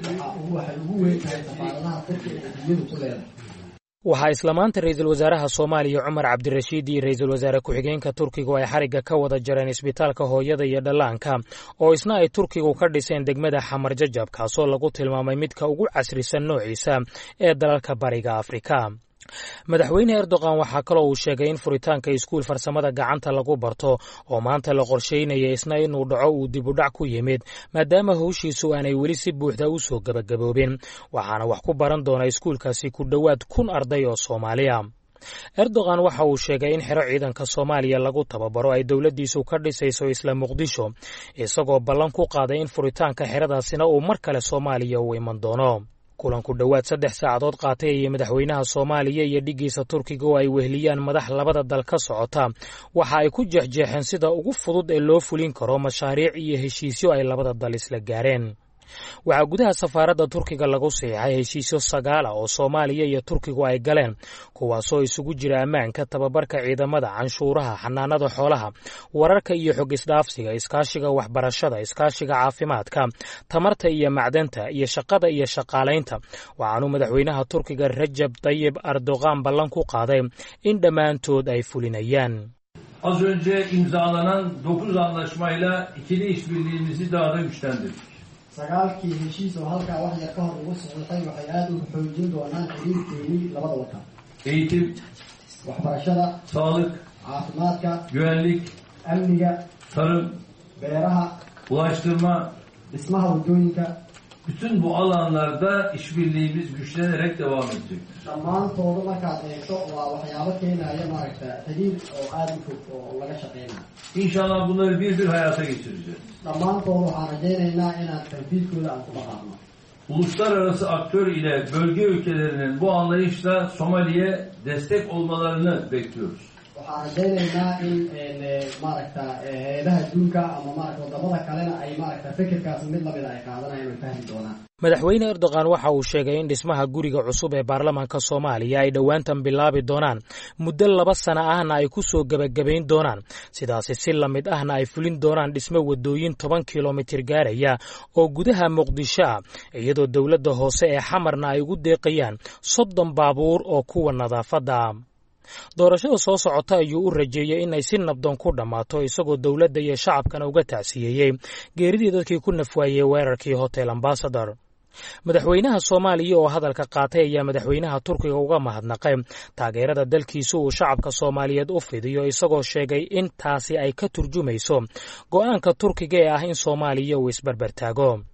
waxay ugu weyn tahay safaaradaha Turkiga ee dunida ku leedahay. waxaa isla maanta ra'iisul wasaaraha Soomaaliya Cumar Cabdirashiid iyo ra'iisul wasaare ku-xigeenka Turkiga ay xarigga ka wada jareen isbitaalka hooyada iyo dhallaanka oo isna ay Turkigu ka dhiseen degmada Xamar Jajab, kaasoo lagu tilmaamay midka ugu casrisan noociisa ee dalalka bariga Afrika. madaxweyne Erdogan waxaa kaloo uu sheegay in furitaanka iskuul farsamada gacanta lagu barto oo maanta la qorsheynaya isna inuu dhaco uu dib u dhac ku yimid maadaama hawshiisu aanay weli si buuxda u soo gabagaboobin, waxaana wax ku baran doona iskuulkaasi ku dhowaad 1,000 arday oo Soomaaliya. Erdogan waxa uu sheegay in xero ciidanka Soomaaliya lagu tababaro ay dowladdiisu ka dhisayso isla Muqdisho, isagoo ballan ku qaaday in furitaanka xeradaasina uu mar kale Soomaaliya u iman doono. kulanku dhowaad 3 saacadood qaatay ayay madaxweynaha Soomaaliya iyo dhigiisa Turkiga oo ay weheliyaan madax labada dal ka socota waxa ay ku jeexjeexeen sida ugu fudud ee loo fulin karo mashaariic iyo heshiisyo ay labada dal isla gaareen. waxaa gudaha safaaradda Turkiga lagu saxiixay heshiisyo 9 oo Soomaaliya iyo Turkigu ay galeen, kuwaasoo isugu jira ammaanka, tababarka ciidamada, canshuuraha, xanaanada xoolaha, wararka iyo xog isdhaafsiga, iskaashiga waxbarashada, iskaashiga caafimaadka, tamarta iyo macdanta, iyo shaqada iyo shaqaalaynta. waxaanu madaxweynaha Turkiga Recep Tayyip Erdogan ballan ku qaaday in dhammaantood ay fulinayaan. Az önce imzalanan 9 anlaşmayla ikili işbirliğimizi daha da güçlendirdik. sagaalkii heshiis oo halkaa wax yar ka hor ugu saxiixay waxay aad u xoojin doonaan xiriirkeennii labada wadan. Eğitim, waxbarashada, sağlık, caafimaadka, güvenlik, amniga, tarım, beeraha, ulaştırma, dhismaha waddooyinka. bütün bu alanlarda işbirliğimiz güçlenerek devam edecek. dhammaantooda markaad eegto waa waxyaabo keenaya maaragta xiriir oo aad u fog oo laga shaqeynayo. İnşallah bunları bir bir hayata geçireceğiz. dhammaantooda waxaan rajaynaynaa inaan tanfiidkooda aan ku dhaqaaqno. Uluslararası aktör ile bölge ülkelerinin bu anlayışla Somali'ye destek olmalarını bekliyoruz. waxaan rajaynaynaa in maaragta hay'adaha adduunka ama maaragta wadamada kalena ay maaragta fikirkaas mid lamid ay qaadanayaan oo fahmi doonaan. madaxweyne Erdogan waxa uu sheegay in dhismaha guriga cusub ee baarlamaanka Soomaaliya ay dhowaantan bilaabi doonaan, muddo 2 sano ahna ay ku soo gabagabayn doonaan, sidaasi si la mid ahna ay fulin doonaan dhismo wadooyin 10 kilomitir gaaraya oo gudaha Muqdisho ah, iyadoo dowladda hoose ee Xamarna ay ugu deeqayaan 30 baabuur oo kuwa nadaafadda ah. doorashada soo socota ayuu u rajeeyay in ay si nabdoon ku dhammaato, isagoo dowladda iyo shacabkana uga tacsiyeeyey geeridii dadkii ku nafwaayey weerarkii Hotel Ambassador. madaxweynaha Soomaaliya oo hadalka qaatay ayaa madaxweynaha Turkiga uga mahadnaqay taageerada dalkiisu uu shacabka Soomaaliyeed u fidiyo, isagoo sheegay in taasi ay ka turjumayso go'aanka Turkiga ee ah in Soomaaliya uu isbarbar taago.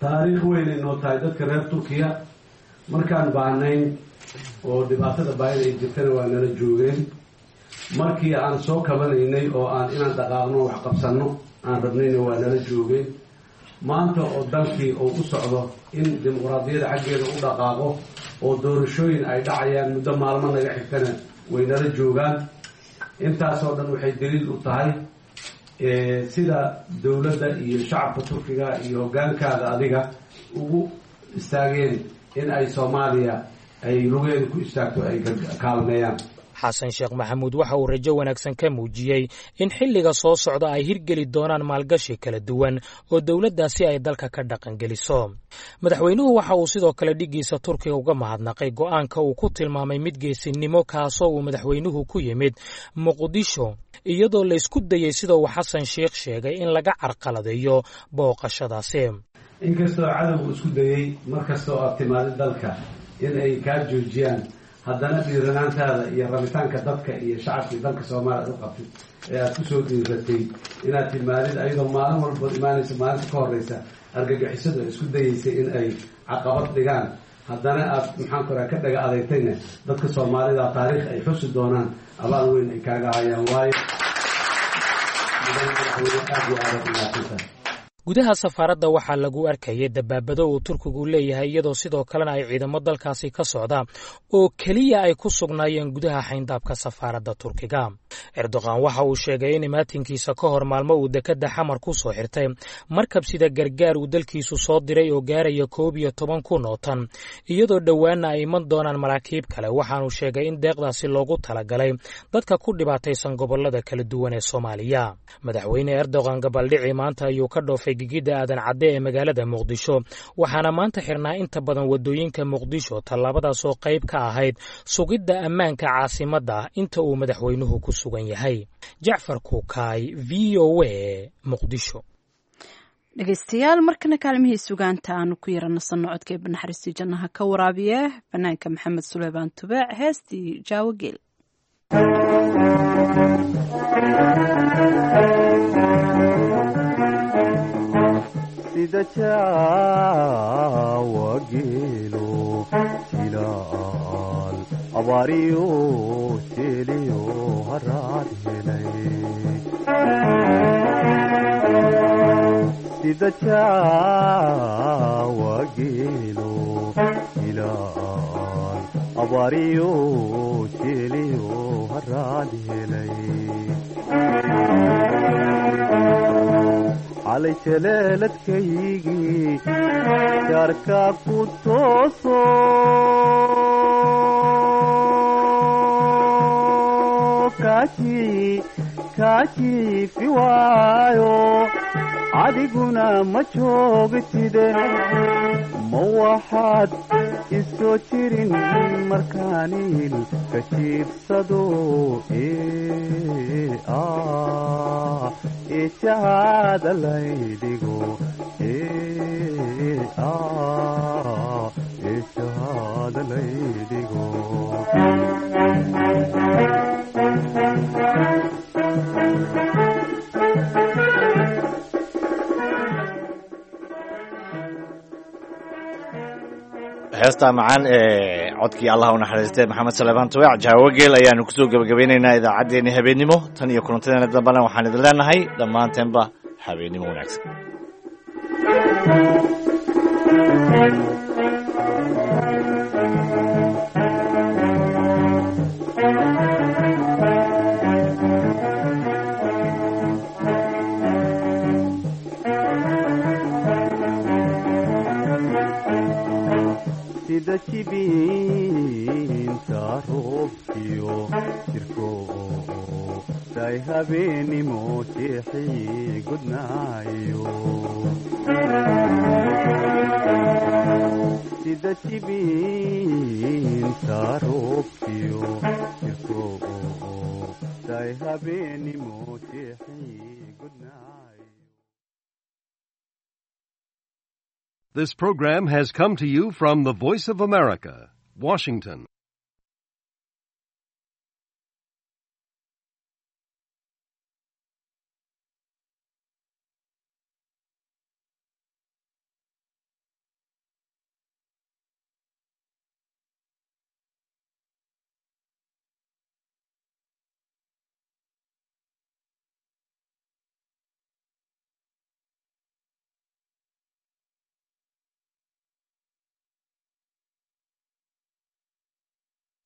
taariikh weyn ay noo tahay dadka reer turkiya markaan baahnayn oo dhibaatada baahida ay jirtana waa nala joogeen markii aan soo kabanaynay oo aan inaan dhaqaaqno wax qabsanno aan rabnayna waa nala joogeen maanta oo dalkii oo u socdo in dimuqraadiyadda xaggeeda u dhaqaaqo oo doorashooyin ay dhacayaan muddo maalmo naga xigtana way nala joogaan intaasoo dhan waxay daliil u tahay sida dowladda iyo shacabka turkiga iyo hoggaankaada adiga ugu istaageen in ay soomaaliya ay lugeeda ku istaagto ay kaalmeeyaan xasan sheekh maxamuud waxa uu rajo wanaagsan ka muujiyey in xilliga soo socda ay hirgeli doonaan maalgashi kala duwan oo dowladdaasi ay dalka ka dhaqangeliso madaxweynuhu waxa uu sidoo kale dhiggiisa turkiga uga mahadnaqay go'aanka uu ku tilmaamay mid geesinimo kaasoo uu madaxweynuhu ku yimid muqdisho iyadoo la isku dayey sida uu xasan sheekh sheegay in laga carqaladeeyo booqashadaasi inkastoo cadowgu isku dayey mar kastoo aad timaadid dalka in ay kaa joojiyaan haddana dhiiranaantaada iyo rabitaanka dadka iyo shacabkii dalka soomaaliya u qabtid ee aad ku soo dhiiratay inaad timaadid ayadoo maalin walbood imaanaysa maalinta ka horreysa argagixisadu ay isku dayeysay in ay caqabad dhigaan haddana aad maxaan koraa ka dhaga adeegtayna dadka soomaalida taariikh ay xusi doonaan abaal weyn ay kaaga hayaan waayo aad iyo aad umaasantahay gudaha safaaradda waxaa lagu arkayay dabaabado uu turkigu leeyahay iyadoo sidoo kalena ay ciidamo dalkaasi ka socda oo keliya ay ku sugnaayeen gudaha xayndaabka safaaradda turkiga erdogan waxa uu sheegay in imaatinkiisa ka hor maalmo uu dekedda xamar ku soo xirtay markab sida gargaar uu dalkiisu soo diray oo gaaraya 11 kun oo tan iyadoo dhowaana ay iman doonaan maraakiib kale waxaanu sheegay in deeqdaasi loogu talagalay dadka ku dhibaataysan gobollada kala duwan ee Soomaaliya madaxweyne Erdogan gabaldhici maanta ayuu ka dhoofay gigida aadan cadde ee magaalada Muqdisho waxaana maanta xirnaa inta badan wadooyinka Muqdisho tallaabadaas oo qayb ka ahayd sugidda ammaanka caasimadda inta uu madaxweynuhu ku sugan yahay Jacfar Kuukay VOA Muqdisho dhegeystayaal markana kaalmihii sugaanta aanu ku yaranasanno codka ee naxariistii jannaha ka waraabiye fanaanka Maxamed Suleymaan Tubaac heestii Jaawageel sida jaawageelo jilaal abaariyo jeliyo haraad helay sida jaawageelo jilaal abaariyo jeliyo haraad helay calay jaleeladkaygii jaarkaa ku tooso kaajiifi waayo adiguna ma joogtide ma waxaad isoo jirin markaaniil ka jiibsado eejahaada laydhigo eejahaada laydhigo heesta macaan ee codkii allah u naxariistay maxamed Suleymaan Tubaac Jaawageel ayaanu kusoo gabagabeynaynaa idaacaddeenna habeenimo tan iyo kulantadeena dambana waxaan idin leenahay dhammaanteenba habeenimo wanaagsan sida jibiinta roobkiyo jirko day habeenimo jeexii gudnaayo sida jibiinta roobkiyo jirko day habeenimo jeexii gudnaayo. This program has come to you from the Voice of America, Washington.